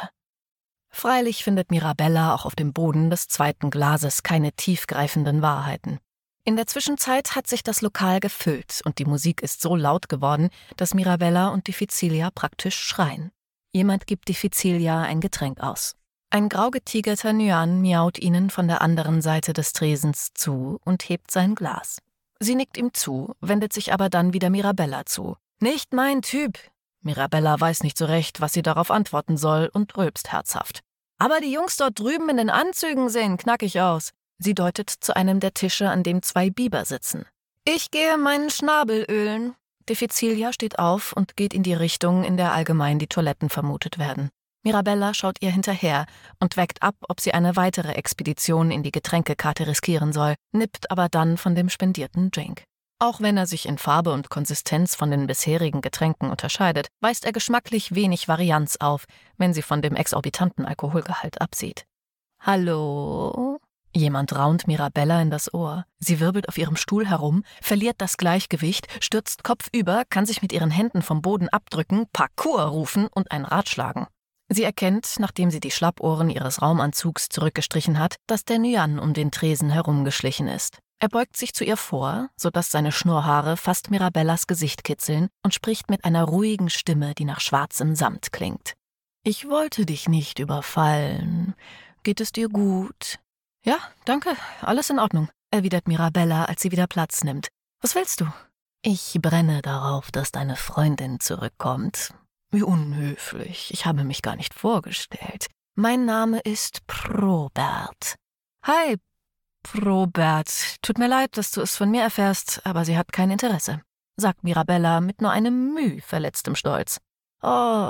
Freilich findet Mirabella auch auf dem Boden des zweiten Glases keine tiefgreifenden Wahrheiten. In der Zwischenzeit hat sich das Lokal gefüllt und die Musik ist so laut geworden, dass Mirabella und Difficilia praktisch schreien. Jemand gibt Difficilia ein Getränk aus. Ein graugetigerter Nyan miaut ihnen von der anderen Seite des Tresens zu und hebt sein Glas. Sie nickt ihm zu, wendet sich aber dann wieder Mirabella zu. »Nicht mein Typ!« Mirabella weiß nicht so recht, was sie darauf antworten soll und rülpst herzhaft. »Aber die Jungs dort drüben in den Anzügen sehen knackig aus.« Sie deutet zu einem der Tische, an dem 2 Biber sitzen. »Ich gehe meinen Schnabel ölen.« Difficilia steht auf und geht in die Richtung, in der allgemein die Toiletten vermutet werden. Mirabella schaut ihr hinterher und wägt ab, ob sie eine weitere Expedition in die Getränkekarte riskieren soll, nippt aber dann von dem spendierten Drink. Auch wenn er sich in Farbe und Konsistenz von den bisherigen Getränken unterscheidet, weist er geschmacklich wenig Varianz auf, wenn sie von dem exorbitanten Alkoholgehalt absieht. »Hallo?« Jemand raunt Mirabella in das Ohr. Sie wirbelt auf ihrem Stuhl herum, verliert das Gleichgewicht, stürzt kopfüber, kann sich mit ihren Händen vom Boden abdrücken, Parkour rufen und ein Rad schlagen. Sie erkennt, nachdem sie die Schlappohren ihres Raumanzugs zurückgestrichen hat, dass der Nyan um den Tresen herumgeschlichen ist. Er beugt sich zu ihr vor, sodass seine Schnurrhaare fast Mirabellas Gesicht kitzeln und spricht mit einer ruhigen Stimme, die nach schwarzem Samt klingt. »Ich wollte dich nicht überfallen. Geht es dir gut?« »Ja, danke, alles in Ordnung«, erwidert Mirabella, als sie wieder Platz nimmt. »Was willst du?« »Ich brenne darauf, dass deine Freundin zurückkommt.« »Wie unhöflich, ich habe mich gar nicht vorgestellt. Mein Name ist Probert.« »Hi, Probert. Tut mir leid, dass du es von mir erfährst, aber sie hat kein Interesse«, sagt Mirabella mit nur einem Müh verletztem Stolz. »Oh,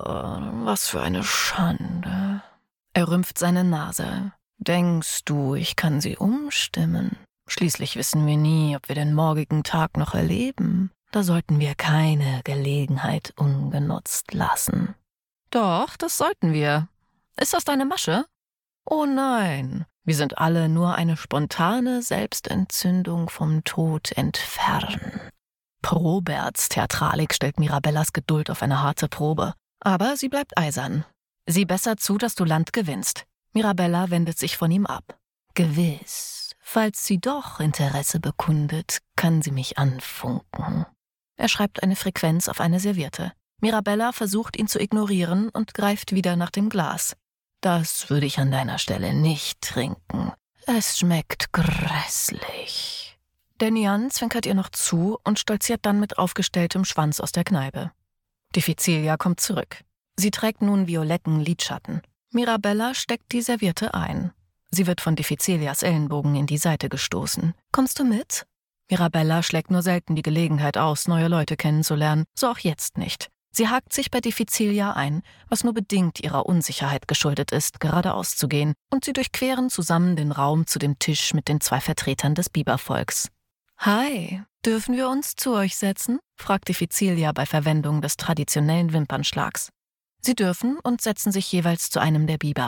was für eine Schande.« Er rümpft seine Nase. »Denkst du, ich kann sie umstimmen? Schließlich wissen wir nie, ob wir den morgigen Tag noch erleben. Da sollten wir keine Gelegenheit ungenutzt lassen.« »Doch, das sollten wir. Ist das deine Masche?« »Oh nein, wir sind alle nur eine spontane Selbstentzündung vom Tod entfernen.« Proberts Theatralik stellt Mirabellas Geduld auf eine harte Probe. Aber sie bleibt eisern. »Sieh besser zu, dass du Land gewinnst.« Mirabella wendet sich von ihm ab. »Gewiss. Falls sie doch Interesse bekundet, kann sie mich anfunken.« Er schreibt eine Frequenz auf eine Serviette. Mirabella versucht, ihn zu ignorieren und greift wieder nach dem Glas. »Das würde ich an deiner Stelle nicht trinken. Es schmeckt grässlich.« Der Nyan zwinkert ihr noch zu und stolziert dann mit aufgestelltem Schwanz aus der Kneipe. Difficilia kommt zurück. Sie trägt nun violetten Lidschatten. Mirabella steckt die Serviette ein. Sie wird von Difficilias Ellenbogen in die Seite gestoßen. »Kommst du mit?« Mirabella schlägt nur selten die Gelegenheit aus, neue Leute kennenzulernen, so auch jetzt nicht. Sie hakt sich bei Difficilia ein, was nur bedingt ihrer Unsicherheit geschuldet ist, geradeaus zu gehen, und sie durchqueren zusammen den Raum zu dem Tisch mit den 2 Vertretern des Bibervolks. »Hi, dürfen wir uns zu euch setzen?« fragt Difficilia bei Verwendung des traditionellen Wimpernschlags. Sie dürfen und setzen sich jeweils zu einem der Biber.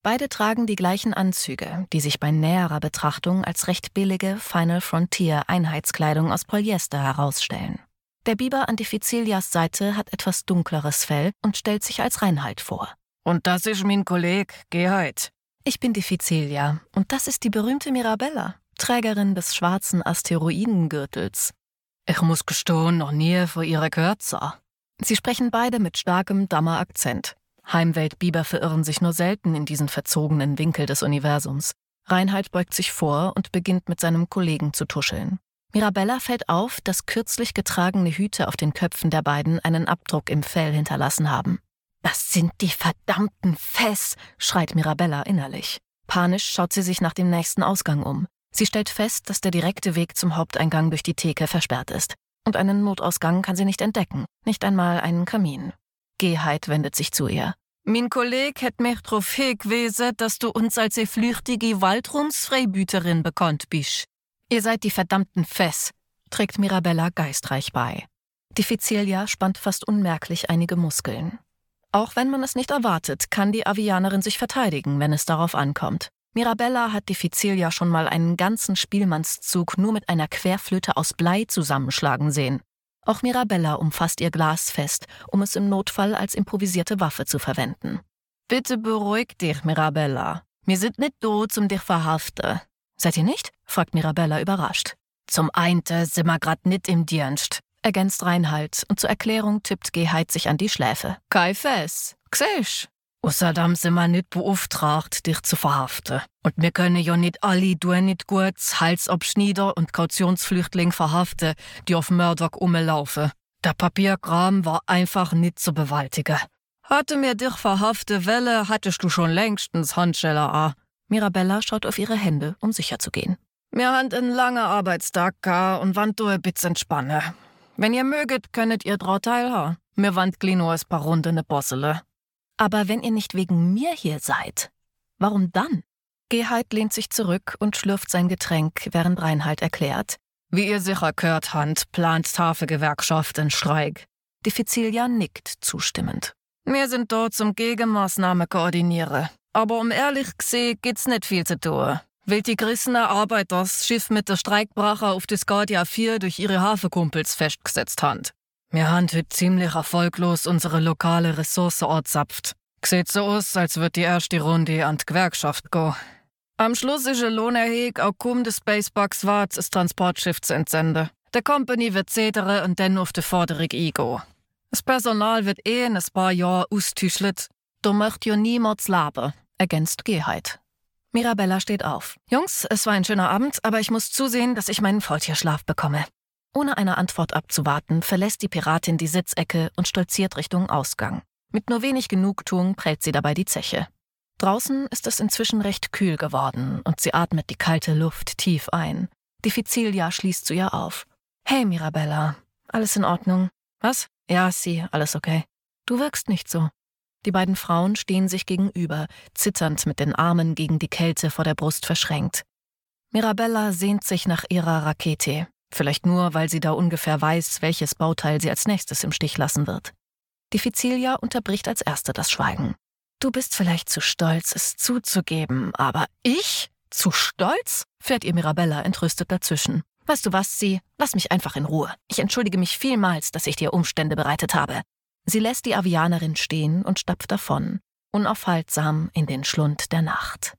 Beide tragen die gleichen Anzüge, die sich bei näherer Betrachtung als recht billige Final Frontier Einheitskleidung aus Polyester herausstellen. Der Biber an Difficilias Seite hat etwas dunkleres Fell und stellt sich als Reinhold vor. Und das ist mein Kollege, Gerhard. Ich bin Difficilia und das ist die berühmte Mirabella, Trägerin des schwarzen Asteroidengürtels. Ich muss gestehen, noch nie von ihrer gehört. Sie sprechen beide mit starkem Dammer-Akzent. Heimwelt-Biber verirren sich nur selten in diesen verzogenen Winkel des Universums. Reinhold beugt sich vor und beginnt mit seinem Kollegen zu tuscheln. Mirabella fällt auf, dass kürzlich getragene Hüte auf den Köpfen der beiden einen Abdruck im Fell hinterlassen haben. »Das sind die verdammten Fes«, schreit Mirabella innerlich. Panisch schaut sie sich nach dem nächsten Ausgang um. Sie stellt fest, dass der direkte Weg zum Haupteingang durch die Theke versperrt ist. Und einen Notausgang kann sie nicht entdecken, nicht einmal einen Kamin. Gerhard wendet sich zu ihr. Mein Kollege hat mich darauf hingewiesen, dass du uns als eine flüchtige Waldrumsfreibüterin bekannt bist. Ihr seid die verdammten Fes, trägt Mirabella geistreich bei. Difficilia spannt fast unmerklich einige Muskeln. Auch wenn man es nicht erwartet, kann die Avianerin sich verteidigen, wenn es darauf ankommt. Mirabella hat Difficilia schon mal einen ganzen Spielmannszug nur mit einer Querflöte aus Blei zusammenschlagen sehen. Auch Mirabella umfasst ihr Glas fest, um es im Notfall als improvisierte Waffe zu verwenden. Bitte beruhig dich, Mirabella. Wir sind nicht da, um dich verhaften. Seid ihr nicht? Fragt Mirabella überrascht. Zum einen sind wir grad nicht im Dienst, ergänzt Reinhold und zur Erklärung tippt Gerhard sich an die Schläfe. Kein Fes, gsehst. Außerdem sind wir nicht beauftragt, dich zu verhaften. Und wir können ja nicht alle nicht gut Halsabschneider und Kautionsflüchtlinge verhaften, die auf Murdoch rumlaufen. Der Papierkram war einfach nicht zu bewältigen. Hatte mir dich verhaften wollen, hattest du schon längstens Handschellen an. Mirabella schaut auf ihre Hände, um sicher zu gehen. Wir haben einen langen Arbeitstag gehabt und wollen da ein bisschen entspannen. Wenn ihr möget, könnt ihr daran teilhaben. Wir wollen gleich noch ein paar Runden bossele. Aber wenn ihr nicht wegen mir hier seid, warum dann? Gerhard lehnt sich zurück und schlürft sein Getränk, während Reinhold erklärt. Wie ihr sicher gehört habt, plant die Hafengewerkschaft einen Streik. Difficilia nickt zustimmend. Wir sind dort zum Gegenmaßnahme koordinieren. Aber um ehrlich gesehen geht's nicht viel zu tun. Weil die gerissene Arbeiter das Schiff mit der Streikbrache auf die Scotia 4 durch ihre Hafenkumpels festgesetzt haben. Wir haben heute ziemlich erfolglos unsere lokale Ressource ortzapft. Sieht so aus, als wird die erste Runde an die Gewerkschaft gehen. Am Schluss ist ein Lohnerheg auch kaum des Spacebugs wart, das Transportschiff zu entsenden. Der Company wird zettere und dann auf die Forderung eingehen. Das Personal wird in ein paar Jahren austüschelt. Du möcht ja niemals leben, ergänzt Gerhard. Mirabella steht auf. Jungs, es war ein schöner Abend, aber ich muss zusehen, dass ich meinen Faultierschlaf bekomme. Ohne eine Antwort abzuwarten, verlässt die Piratin die Sitzecke und stolziert Richtung Ausgang. Mit nur wenig Genugtuung prellt sie dabei die Zeche. Draußen ist es inzwischen recht kühl geworden und sie atmet die kalte Luft tief ein. Difficilia schließt zu ihr auf. »Hey Mirabella, alles in Ordnung?« »Was?« »Ja, alles okay.« »Du wirkst nicht so.« Die beiden Frauen stehen sich gegenüber, zitternd mit den Armen gegen die Kälte vor der Brust verschränkt. Mirabella sehnt sich nach ihrer Rakete. Vielleicht nur, weil sie da ungefähr weiß, welches Bauteil sie als nächstes im Stich lassen wird. Difficilia unterbricht als Erste das Schweigen. »Du bist vielleicht zu stolz, es zuzugeben, aber ich? Zu stolz?« fährt ihr Mirabella entrüstet dazwischen. »Weißt du was, lass mich einfach in Ruhe. Ich entschuldige mich vielmals, dass ich dir Umstände bereitet habe.« Sie lässt die Avianerin stehen und stapft davon, unaufhaltsam in den Schlund der Nacht.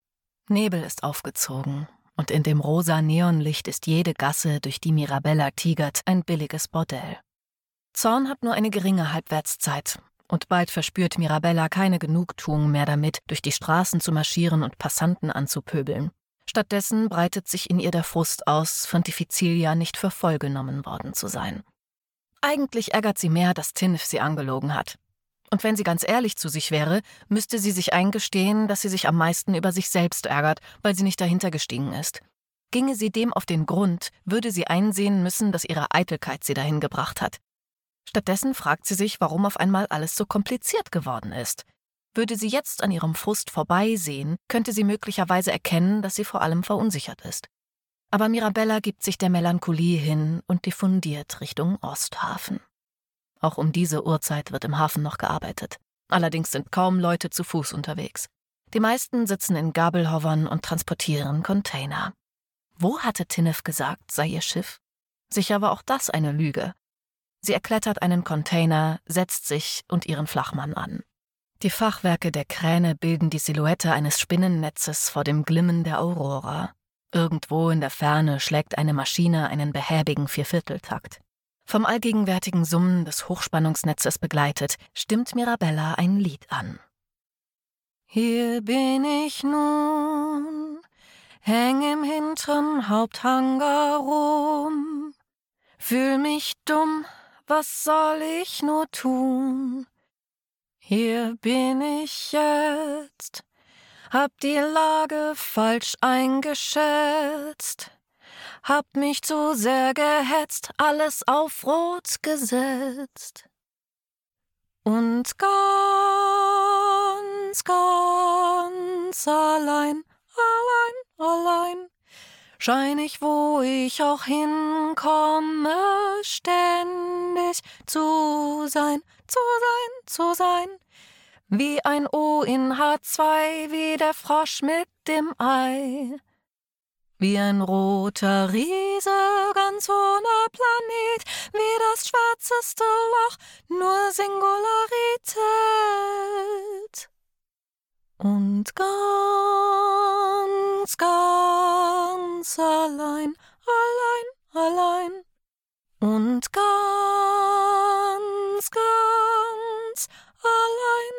Nebel ist aufgezogen. Und in dem rosa Neonlicht ist jede Gasse, durch die Mirabella tigert, ein billiges Bordell. Zorn hat nur eine geringe Halbwertszeit, und bald verspürt Mirabella keine Genugtuung mehr damit, durch die Straßen zu marschieren und Passanten anzupöbeln. Stattdessen breitet sich in ihr der Frust aus, von Difficilia nicht für voll genommen worden zu sein. Eigentlich ärgert sie mehr, dass Tinf sie angelogen hat. Und wenn sie ganz ehrlich zu sich wäre, müsste sie sich eingestehen, dass sie sich am meisten über sich selbst ärgert, weil sie nicht dahinter gestiegen ist. Ginge sie dem auf den Grund, würde sie einsehen müssen, dass ihre Eitelkeit sie dahin gebracht hat. Stattdessen fragt sie sich, warum auf einmal alles so kompliziert geworden ist. Würde sie jetzt an ihrem Frust vorbeisehen, könnte sie möglicherweise erkennen, dass sie vor allem verunsichert ist. Aber Mirabella gibt sich der Melancholie hin und diffundiert Richtung Osthafen. Auch um diese Uhrzeit wird im Hafen noch gearbeitet. Allerdings sind kaum Leute zu Fuß unterwegs. Die meisten sitzen in Gabelhovern und transportieren Container. Wo hatte Tinnef gesagt, sei ihr Schiff? Sicher war auch das eine Lüge. Sie erklettert einen Container, setzt sich und ihren Flachmann an. Die Fachwerke der Kräne bilden die Silhouette eines Spinnennetzes vor dem Glimmen der Aurora. Irgendwo in der Ferne schlägt eine Maschine einen behäbigen Viervierteltakt. Vom allgegenwärtigen Summen des Hochspannungsnetzes begleitet, stimmt Mirabella ein Lied an. Hier bin ich nun, häng im hinteren Haupthangar rum, fühl mich dumm, was soll ich nur tun? Hier bin ich jetzt, hab die Lage falsch eingeschätzt, hab mich zu sehr gehetzt, alles auf Rot gesetzt. Und ganz, ganz allein, allein, schein ich, wo ich auch hinkomme, ständig zu sein, wie ein O in H2, wie der Frosch mit dem Ei. Wie ein roter Riese, ganz ohne Planet, wie das schwarzeste Loch, nur Singularität. Und ganz, ganz allein, und ganz, ganz allein,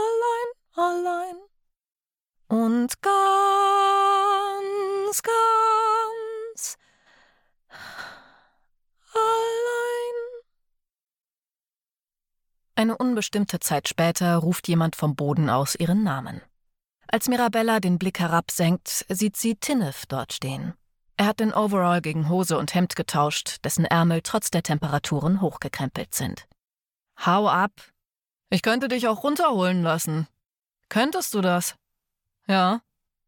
und ganz, ganz allein. Eine unbestimmte Zeit später ruft jemand vom Boden aus ihren Namen. Als Mirabella den Blick herabsenkt, sieht sie Tinnef dort stehen. Er hat den Overall gegen Hose und Hemd getauscht, dessen Ärmel trotz der Temperaturen hochgekrempelt sind. »Hau ab! Ich könnte dich auch runterholen lassen. Könntest du das?« »Ja.«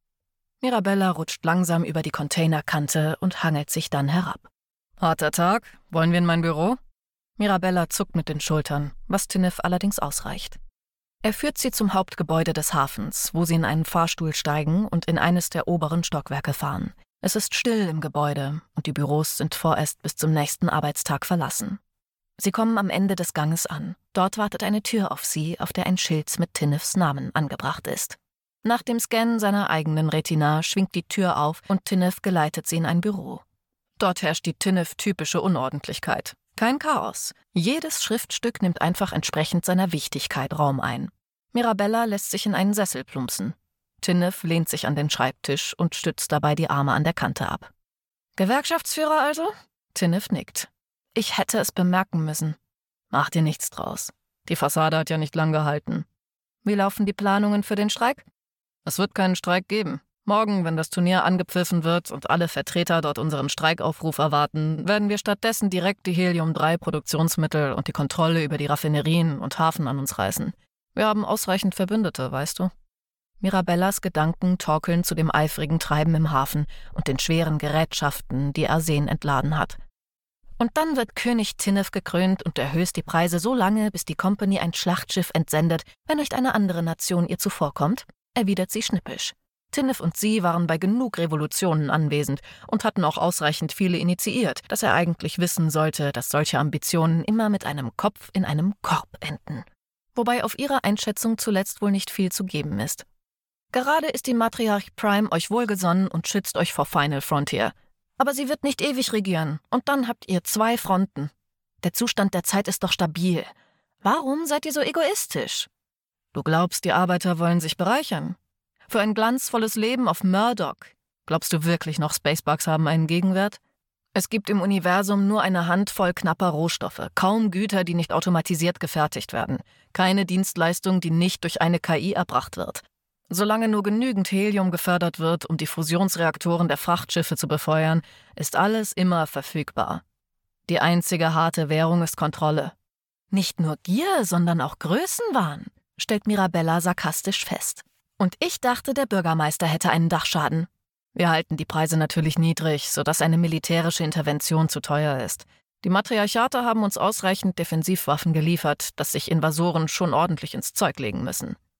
Mirabella rutscht langsam über die Containerkante und hangelt sich dann herab. »Harter Tag. Wollen wir in mein Büro?« Mirabella zuckt mit den Schultern, was Tinnef allerdings ausreicht. Er führt sie zum Hauptgebäude des Hafens, wo sie in einen Fahrstuhl steigen und in eines der oberen Stockwerke fahren. Es ist still im Gebäude und die Büros sind vorerst bis zum nächsten Arbeitstag verlassen. Sie kommen am Ende des Ganges an. Dort wartet eine Tür auf sie, auf der ein Schild mit Tinnefs Namen angebracht ist. Nach dem Scannen seiner eigenen Retina schwingt die Tür auf und Tinnef geleitet sie in ein Büro. Dort herrscht die Tinnef-typische Unordentlichkeit. Kein Chaos. Jedes Schriftstück nimmt einfach entsprechend seiner Wichtigkeit Raum ein. Mirabella lässt sich in einen Sessel plumpsen. Tinnef lehnt sich an den Schreibtisch und stützt dabei die Arme an der Kante ab. »Gewerkschaftsführer also?« Tinnef nickt. »Ich hätte es bemerken müssen.« »Mach dir nichts draus. Die Fassade hat ja nicht lang gehalten.« »Wie laufen die Planungen für den Streik?« »Es wird keinen Streik geben. Morgen, wenn das Turnier angepfiffen wird und alle Vertreter dort unseren Streikaufruf erwarten, werden wir stattdessen direkt die Helium-3-Produktionsmittel und die Kontrolle über die Raffinerien und Hafen an uns reißen. Wir haben ausreichend Verbündete, weißt du?« Mirabellas Gedanken torkeln zu dem eifrigen Treiben im Hafen und den schweren Gerätschaften, die Arsen entladen hat. Und dann wird König Tinnef gekrönt und erhöht die Preise so lange, bis die Company ein Schlachtschiff entsendet, wenn nicht eine andere Nation ihr zuvorkommt, erwidert sie schnippisch. Tinnef und sie waren bei genug Revolutionen anwesend und hatten auch ausreichend viele initiiert, dass er eigentlich wissen sollte, dass solche Ambitionen immer mit einem Kopf in einem Korb enden. Wobei auf ihre Einschätzung zuletzt wohl nicht viel zu geben ist. Gerade ist die Matriarch Prime euch wohlgesonnen und schützt euch vor Final Frontier. Aber sie wird nicht ewig regieren und dann habt ihr 2 Fronten. Der Zustand der Zeit ist doch stabil. Warum seid ihr so egoistisch? Du glaubst, die Arbeiter wollen sich bereichern? Für ein glanzvolles Leben auf Murdoch. Glaubst du wirklich noch, Spacebugs haben einen Gegenwert? Es gibt im Universum nur eine Handvoll knapper Rohstoffe, kaum Güter, die nicht automatisiert gefertigt werden, keine Dienstleistung, die nicht durch eine KI erbracht wird. Solange nur genügend Helium gefördert wird, um die Fusionsreaktoren der Frachtschiffe zu befeuern, ist alles immer verfügbar. Die einzige harte Währung ist Kontrolle. Nicht nur Gier, sondern auch Größenwahn, stellt Mirabella sarkastisch fest. Und ich dachte, der Bürgermeister hätte einen Dachschaden. Wir halten die Preise natürlich niedrig, sodass eine militärische Intervention zu teuer ist. Die Matriarchate haben uns ausreichend Defensivwaffen geliefert, dass sich Invasoren schon ordentlich ins Zeug legen müssen.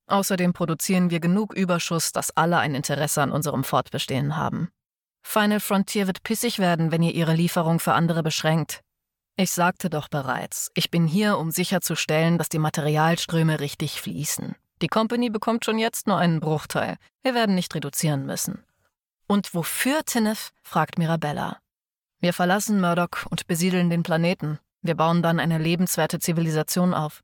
Außerdem produzieren wir genug Überschuss, dass alle ein Interesse an unserem Fortbestehen haben. Final Frontier wird pissig werden, wenn ihr ihre Lieferung für andere beschränkt. Ich sagte doch bereits, ich bin hier, um sicherzustellen, dass die Materialströme richtig fließen. Die Company bekommt schon jetzt nur einen Bruchteil. Wir werden nicht reduzieren müssen. Und wofür, Tinnef? Fragt Mirabella. Wir verlassen Murdoch und besiedeln den Planeten. Wir bauen dann eine lebenswerte Zivilisation auf.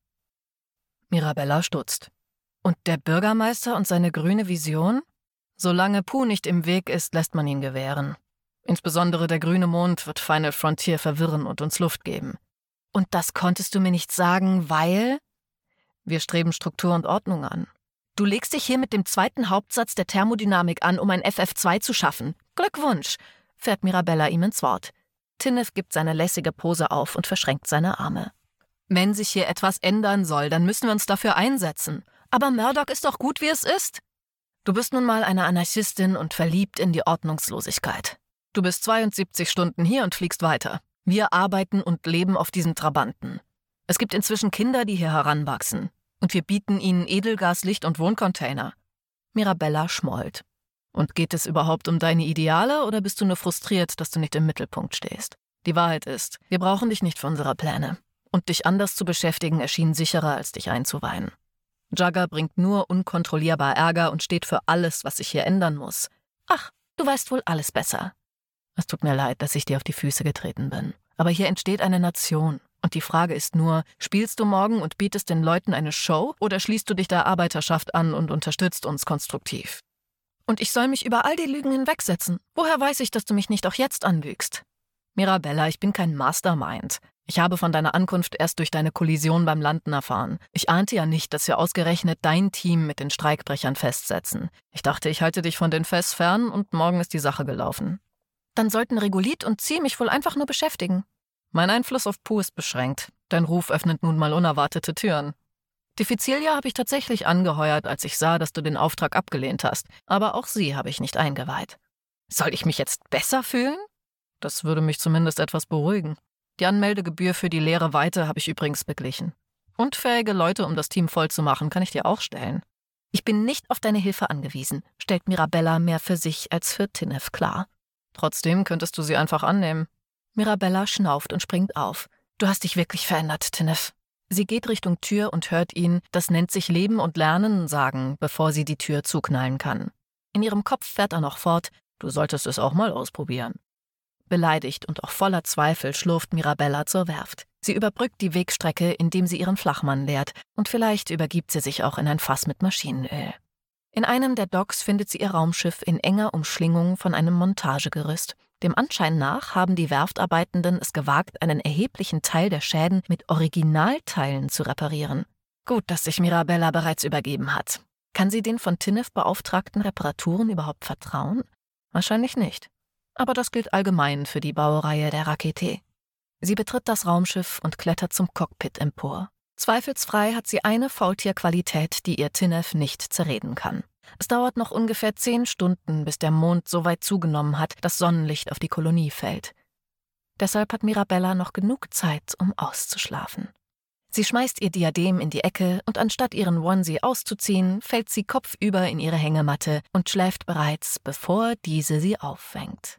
Mirabella stutzt. Und der Bürgermeister und seine grüne Vision? Solange Pooh nicht im Weg ist, lässt man ihn gewähren. Insbesondere der grüne Mond wird Final Frontier verwirren und uns Luft geben. Und das konntest du mir nicht sagen, weil? Wir streben Struktur und Ordnung an. Du legst dich hier mit dem zweiten Hauptsatz der Thermodynamik an, um ein FF2 zu schaffen. Glückwunsch, fährt Mirabella ihm ins Wort. Tinnef gibt seine lässige Pose auf und verschränkt seine Arme. Wenn sich hier etwas ändern soll, dann müssen wir uns dafür einsetzen. Aber Murdoch ist doch gut, wie es ist. Du bist nun mal eine Anarchistin und verliebt in die Ordnungslosigkeit. Du bist 72 Stunden hier und fliegst weiter. Wir arbeiten und leben auf diesen Trabanten. Es gibt inzwischen Kinder, die hier heranwachsen. Und wir bieten ihnen Edelgas, Licht und Wohncontainer. Mirabella schmollt. Und geht es überhaupt um deine Ideale oder bist du nur frustriert, dass du nicht im Mittelpunkt stehst? Die Wahrheit ist, wir brauchen dich nicht für unsere Pläne. Und dich anders zu beschäftigen erschien sicherer, als dich einzuweihen. Jugger bringt nur unkontrollierbar Ärger und steht für alles, was sich hier ändern muss. Ach, du weißt wohl alles besser. Es tut mir leid, dass ich dir auf die Füße getreten bin. Aber hier entsteht eine Nation. Und die Frage ist nur, spielst du morgen und bietest den Leuten eine Show oder schließt du dich der Arbeiterschaft an und unterstützt uns konstruktiv? Und ich soll mich über all die Lügen hinwegsetzen. Woher weiß ich, dass du mich nicht auch jetzt anlügst? Mirabella, ich bin kein Mastermind. Ich habe von deiner Ankunft erst durch deine Kollision beim Landen erfahren. Ich ahnte ja nicht, dass wir ausgerechnet dein Team mit den Streikbrechern festsetzen. Ich dachte, ich halte dich von den Fes fern und morgen ist die Sache gelaufen. Dann sollten Regolith und Sie mich wohl einfach nur beschäftigen. Mein Einfluss auf Pooh ist beschränkt. Dein Ruf öffnet nun mal unerwartete Türen. Difficilia habe ich tatsächlich angeheuert, als ich sah, dass du den Auftrag abgelehnt hast. Aber auch sie habe ich nicht eingeweiht. Soll ich mich jetzt besser fühlen? Das würde mich zumindest etwas beruhigen. Die Anmeldegebühr für die leere Weite habe ich übrigens beglichen. Und fähige Leute, um das Team voll zu machen, kann ich dir auch stellen. Ich bin nicht auf deine Hilfe angewiesen, stellt Mirabella mehr für sich als für Tinnef klar. Trotzdem könntest du sie einfach annehmen. Mirabella schnauft und springt auf. Du hast dich wirklich verändert, Tinnef. Sie geht Richtung Tür und hört ihn, das nennt sich Leben und Lernen, sagen, bevor sie die Tür zuknallen kann. In ihrem Kopf fährt er noch fort, du solltest es auch mal ausprobieren. Beleidigt und auch voller Zweifel schlurft Mirabella zur Werft. Sie überbrückt die Wegstrecke, indem sie ihren Flachmann leert, und vielleicht übergibt sie sich auch in ein Fass mit Maschinenöl. In einem der Docks findet sie ihr Raumschiff in enger Umschlingung von einem Montagegerüst. Dem Anschein nach haben die Werftarbeitenden es gewagt, einen erheblichen Teil der Schäden mit Originalteilen zu reparieren. Gut, dass sich Mirabella bereits übergeben hat. Kann sie den von Tinnef beauftragten Reparaturen überhaupt vertrauen? Wahrscheinlich nicht. Aber das gilt allgemein für die Baureihe der Rakete. Sie betritt das Raumschiff und klettert zum Cockpit empor. Zweifelsfrei hat sie eine Faultierqualität, die ihr Tinnef nicht zerreden kann. Es dauert noch ungefähr 10 Stunden, bis der Mond so weit zugenommen hat, dass Sonnenlicht auf die Kolonie fällt. Deshalb hat Mirabella noch genug Zeit, um auszuschlafen. Sie schmeißt ihr Diadem in die Ecke und anstatt ihren Onesie auszuziehen, fällt sie kopfüber in ihre Hängematte und schläft bereits, bevor diese sie auffängt.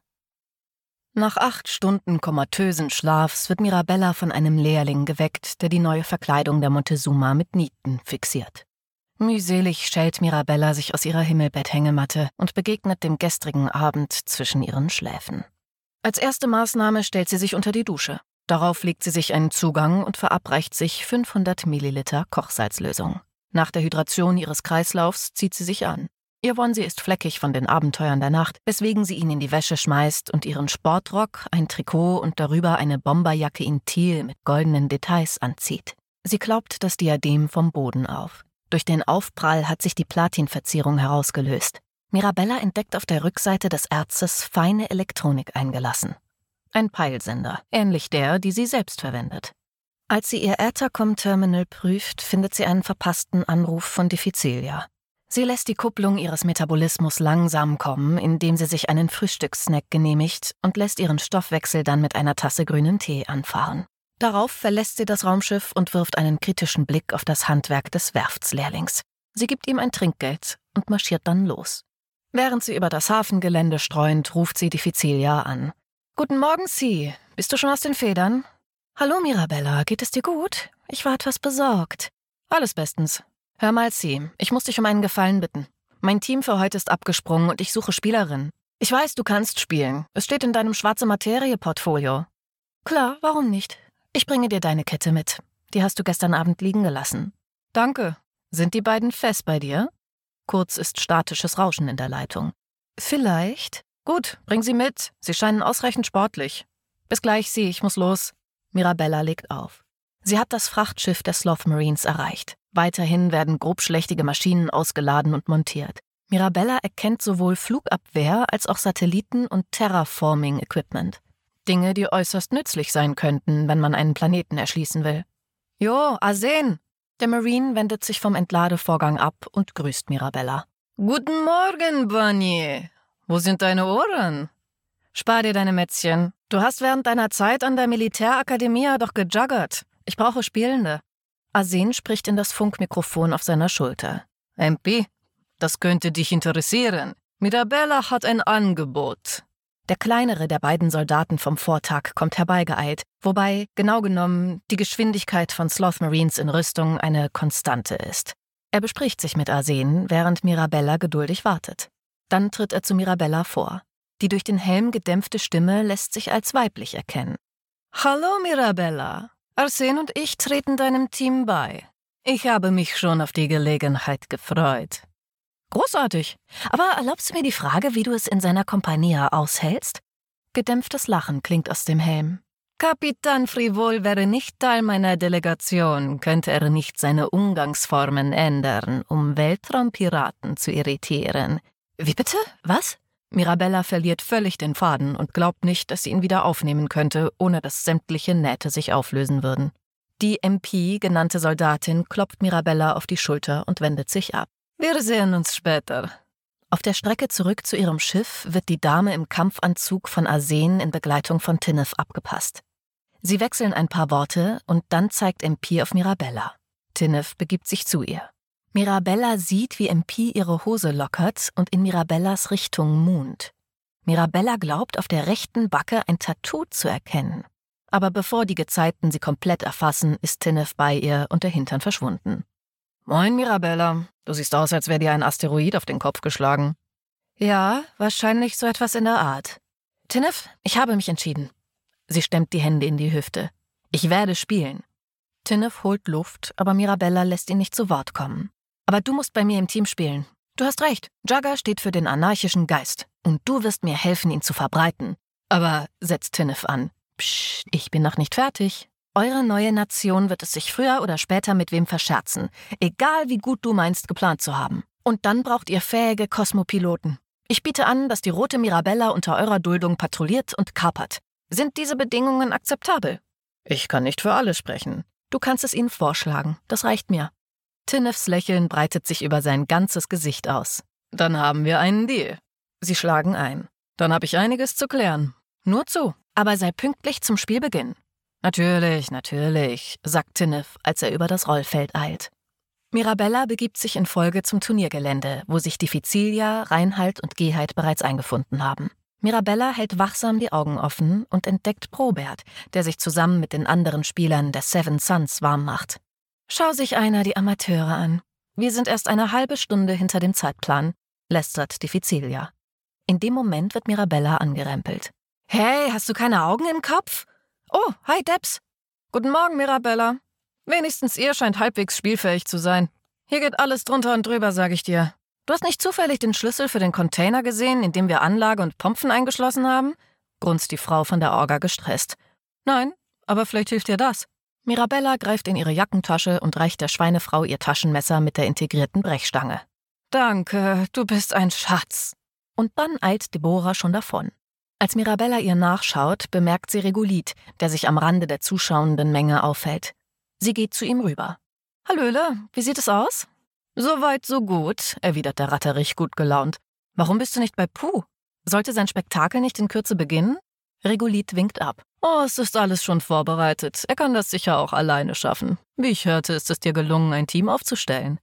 Nach 8 Stunden komatösen Schlafs wird Mirabella von einem Lehrling geweckt, der die neue Verkleidung der Montezuma mit Nieten fixiert. Mühselig schält Mirabella sich aus ihrer Himmelbetthängematte und begegnet dem gestrigen Abend zwischen ihren Schläfen. Als erste Maßnahme stellt sie sich unter die Dusche. Darauf legt sie sich einen Zugang und verabreicht sich 500 Milliliter Kochsalzlösung. Nach der Hydration ihres Kreislaufs zieht sie sich an. Ihr Onesie ist fleckig von den Abenteuern der Nacht, weswegen sie ihn in die Wäsche schmeißt und ihren Sportrock, ein Trikot und darüber eine Bomberjacke in Teal mit goldenen Details anzieht. Sie klaubt das Diadem vom Boden auf. Durch den Aufprall hat sich die Platinverzierung herausgelöst. Mirabella entdeckt auf der Rückseite des Erzes feine Elektronik eingelassen. Ein Peilsender, ähnlich der, die sie selbst verwendet. Als sie ihr Aethercom-Terminal prüft, findet sie einen verpassten Anruf von Difficilia. Sie lässt die Kupplung ihres Metabolismus langsam kommen, indem sie sich einen Frühstückssnack genehmigt und lässt ihren Stoffwechsel dann mit einer Tasse grünen Tee anfahren. Darauf verlässt sie das Raumschiff und wirft einen kritischen Blick auf das Handwerk des Werftslehrlings. Sie gibt ihm ein Trinkgeld und marschiert dann los. Während sie über das Hafengelände streunt, ruft sie Difficilia an. »Guten Morgen, Sie. Bist du schon aus den Federn?« »Hallo, Mirabella. Geht es dir gut? Ich war etwas besorgt.« »Alles bestens. Hör mal, Sie. Ich muss dich um einen Gefallen bitten. Mein Team für heute ist abgesprungen und ich suche Spielerinnen. Ich weiß, du kannst spielen. Es steht in deinem Schwarze-Materie-Portfolio.« »Klar, warum nicht? Ich bringe dir deine Kette mit. Die hast du gestern Abend liegen gelassen.« »Danke. Sind die beiden fest bei dir?« Kurz ist statisches Rauschen in der Leitung. »Vielleicht.« »Gut, bring sie mit. Sie scheinen ausreichend sportlich. Bis gleich, Sie, ich muss los.« Mirabella legt auf. Sie hat das Frachtschiff der Sloth Marines erreicht. Weiterhin werden grobschlächtige Maschinen ausgeladen und montiert. Mirabella erkennt sowohl Flugabwehr als auch Satelliten- und Terraforming-Equipment. Dinge, die äußerst nützlich sein könnten, wenn man einen Planeten erschließen will. »Jo, Arsen!« Der Marine wendet sich vom Entladevorgang ab und grüßt Mirabella. »Guten Morgen, Bunny. Wo sind deine Ohren?« »Spar dir deine Mätzchen. Du hast während deiner Zeit an der Militärakademie doch gejuggert. Ich brauche Spielende.« Arsen spricht in das Funkmikrofon auf seiner Schulter. MP, das könnte dich interessieren. Mirabella hat ein Angebot.« Der kleinere der beiden Soldaten vom Vortag kommt herbeigeeilt, wobei, genau genommen, die Geschwindigkeit von Sloth Marines in Rüstung eine Konstante ist. Er bespricht sich mit Arsen, während Mirabella geduldig wartet. Dann tritt er zu Mirabella vor. Die durch den Helm gedämpfte Stimme lässt sich als weiblich erkennen. »Hallo, Mirabella. Arsen und ich treten deinem Team bei. Ich habe mich schon auf die Gelegenheit gefreut.« »Großartig. Aber erlaubst du mir die Frage, wie du es in seiner Compagnia aushältst?« Gedämpftes Lachen klingt aus dem Helm. »Kapitän Frivol wäre nicht Teil meiner Delegation, könnte er nicht seine Umgangsformen ändern, um Weltraumpiraten zu irritieren.« »Wie bitte? Was?« Mirabella verliert völlig den Faden und glaubt nicht, dass sie ihn wieder aufnehmen könnte, ohne dass sämtliche Nähte sich auflösen würden. Die MP, genannte Soldatin, klopft Mirabella auf die Schulter und wendet sich ab. »Wir sehen uns später.« Auf der Strecke zurück zu ihrem Schiff wird die Dame im Kampfanzug von Arsen in Begleitung von Tinnef abgepasst. Sie wechseln ein paar Worte und dann zeigt MP auf Mirabella. Tinnef begibt sich zu ihr. Mirabella sieht, wie MP ihre Hose lockert und in Mirabellas Richtung munt. Mirabella glaubt, auf der rechten Backe ein Tattoo zu erkennen. Aber bevor die Gezeiten sie komplett erfassen, ist Tinnef bei ihr und der Hintern verschwunden. »Moin, Mirabella. Du siehst aus, als wäre dir ein Asteroid auf den Kopf geschlagen.« »Ja, wahrscheinlich so etwas in der Art.« »Tinnef, ich habe mich entschieden.« Sie stemmt die Hände in die Hüfte. »Ich werde spielen.« Tinnef holt Luft, aber Mirabella lässt ihn nicht zu Wort kommen. »Aber du musst bei mir im Team spielen. Du hast recht, Jugger steht für den anarchischen Geist. Und du wirst mir helfen, ihn zu verbreiten.« »Aber«, setzt Tinnef an, »psst, ich bin noch nicht fertig. Eure neue Nation wird es sich früher oder später mit wem verscherzen, egal wie gut du meinst, geplant zu haben. Und dann braucht ihr fähige Kosmopiloten. Ich biete an, dass die rote Mirabella unter eurer Duldung patrouilliert und kapert. Sind diese Bedingungen akzeptabel?« »Ich kann nicht für alle sprechen.« »Du kannst es ihnen vorschlagen, das reicht mir.« Tinnefs Lächeln breitet sich über sein ganzes Gesicht aus. »Dann haben wir einen Deal.« Sie schlagen ein. »Dann habe ich einiges zu klären. Nur zu. Aber sei pünktlich zum Spielbeginn.« Natürlich«, sagt Tinnef, als er über das Rollfeld eilt. Mirabella begibt sich in Folge zum Turniergelände, wo sich Difficilia, Reinhold und Geheid bereits eingefunden haben. Mirabella hält wachsam die Augen offen und entdeckt Probert, der sich zusammen mit den anderen Spielern der Seven Sons warm macht. »Schau sich einer die Amateure an. Wir sind erst eine halbe Stunde hinter dem Zeitplan«, lästert Difficilia. In dem Moment wird Mirabella angerempelt. »Hey, hast du keine Augen im Kopf? Oh, hi Debs.« »Guten Morgen, Mirabella. Wenigstens ihr scheint halbwegs spielfähig zu sein. Hier geht alles drunter und drüber, sag ich dir. Du hast nicht zufällig den Schlüssel für den Container gesehen, in dem wir Anlage und Pompen eingeschlossen haben?« grunzt die Frau von der Orga gestresst. »Nein, aber vielleicht hilft dir das.« Mirabella greift in ihre Jackentasche und reicht der Schweinefrau ihr Taschenmesser mit der integrierten Brechstange. »Danke, du bist ein Schatz.« Und dann eilt Deborah schon davon. Als Mirabella ihr nachschaut, bemerkt sie Regulit, der sich am Rande der zuschauenden Menge aufhält. Sie geht zu ihm rüber. »Hallöle, wie sieht es aus?« »So weit, so gut«, erwidert der Ratterich gut gelaunt. »Warum bist du nicht bei Puh? Sollte sein Spektakel nicht in Kürze beginnen?« Regulit winkt ab. »Oh, es ist alles schon vorbereitet. Er kann das sicher auch alleine schaffen. Wie ich hörte, ist es dir gelungen, ein Team aufzustellen.«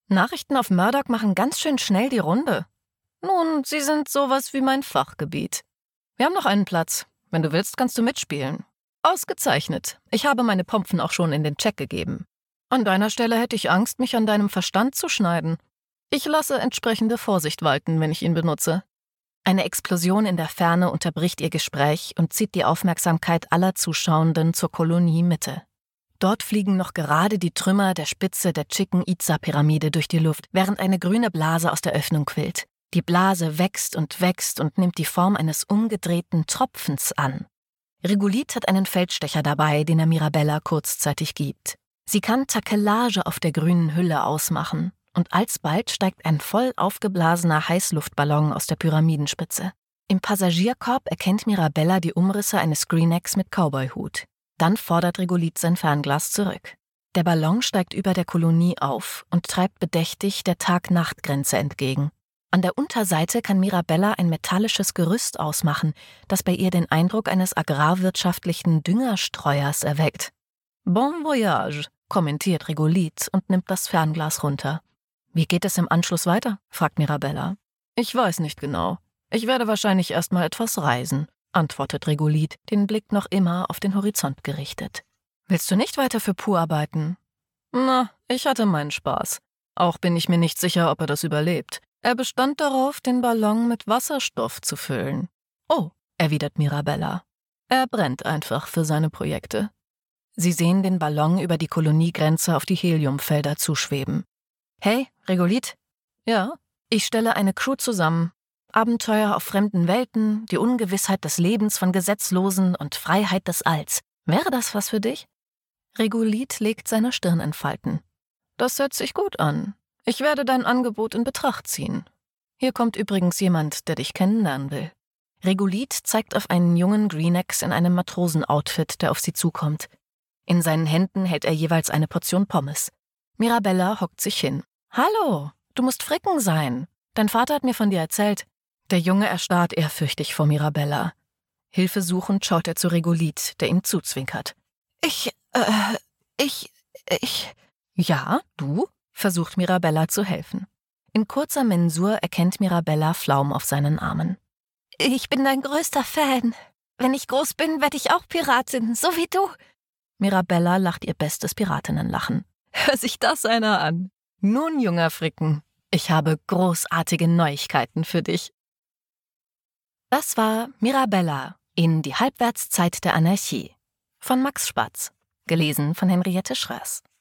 Nachrichten auf Murdoch machen ganz schön schnell die Runde. Nun, sie sind sowas wie mein Fachgebiet. Wir haben noch einen Platz. Wenn du willst, kannst du mitspielen. Ausgezeichnet. Ich habe meine Pompfen auch schon in den Check gegeben. An deiner Stelle hätte ich Angst, mich an deinem Verstand zu schneiden. Ich lasse entsprechende Vorsicht walten, wenn ich ihn benutze. Eine Explosion in der Ferne unterbricht ihr Gespräch und zieht die Aufmerksamkeit aller Zuschauenden zur Kolonie Mitte. Dort fliegen noch gerade die Trümmer der Spitze der Chichen-Itza-Pyramide durch die Luft, während eine grüne Blase aus der Öffnung quillt. Die Blase wächst und nimmt die Form eines umgedrehten Tropfens an. Regolith hat einen Feldstecher dabei, den er Mirabella kurzzeitig gibt. Sie kann Takelage auf der grünen Hülle ausmachen und alsbald steigt ein voll aufgeblasener Heißluftballon aus der Pyramidenspitze. Im Passagierkorb erkennt Mirabella die Umrisse eines Greenex mit Cowboyhut. Dann fordert Regolith sein Fernglas zurück. Der Ballon steigt über der Kolonie auf und treibt bedächtig der Tag-Nacht-Grenze entgegen. An der Unterseite kann Mirabella ein metallisches Gerüst ausmachen, das bei ihr den Eindruck eines agrarwirtschaftlichen Düngerstreuers erweckt. Bon voyage, kommentiert Regolith und nimmt das Fernglas runter. Wie geht es im Anschluss weiter? Fragt Mirabella. Ich weiß nicht genau. Ich werde wahrscheinlich erst mal etwas reisen, antwortet Regolith, den Blick noch immer auf den Horizont gerichtet. Willst du nicht weiter für Pooh arbeiten? Na, ich hatte meinen Spaß. Auch bin ich mir nicht sicher, ob er das überlebt. Er bestand darauf, den Ballon mit Wasserstoff zu füllen. Oh, erwidert Mirabella. Er brennt einfach für seine Projekte. Sie sehen den Ballon über die Koloniegrenze auf die Heliumfelder zuschweben. Hey, Regolith? Ja? Ich stelle eine Crew zusammen. Abenteuer auf fremden Welten, die Ungewissheit des Lebens von Gesetzlosen und Freiheit des Alls. Wäre das was für dich? Regolith legt seine Stirn in Falten. Das hört sich gut an. Ich werde dein Angebot in Betracht ziehen. Hier kommt übrigens jemand, der dich kennenlernen will. Regolith zeigt auf einen jungen Greenex in einem Matrosenoutfit, der auf sie zukommt. In seinen Händen hält er jeweils eine Portion Pommes. Mirabella hockt sich hin. »Hallo, du musst Fricken sein. Dein Vater hat mir von dir erzählt.« Der Junge erstarrt ehrfürchtig vor Mirabella. Hilfesuchend schaut er zu Regolith, der ihm zuzwinkert. Ich. Ja, du? Versucht Mirabella zu helfen. In kurzer Mensur erkennt Mirabella Flaum auf seinen Armen. Ich bin dein größter Fan. Wenn ich groß bin, werde ich auch Piratin, so wie du. Mirabella lacht ihr bestes Piratinnenlachen. Hör sich das einer an. Nun, junger Fricken, ich habe großartige Neuigkeiten für dich. Das war Mirabella in Die Halbwertszeit der Anarchie von Max Spatz, gelesen von Henriette Schröers.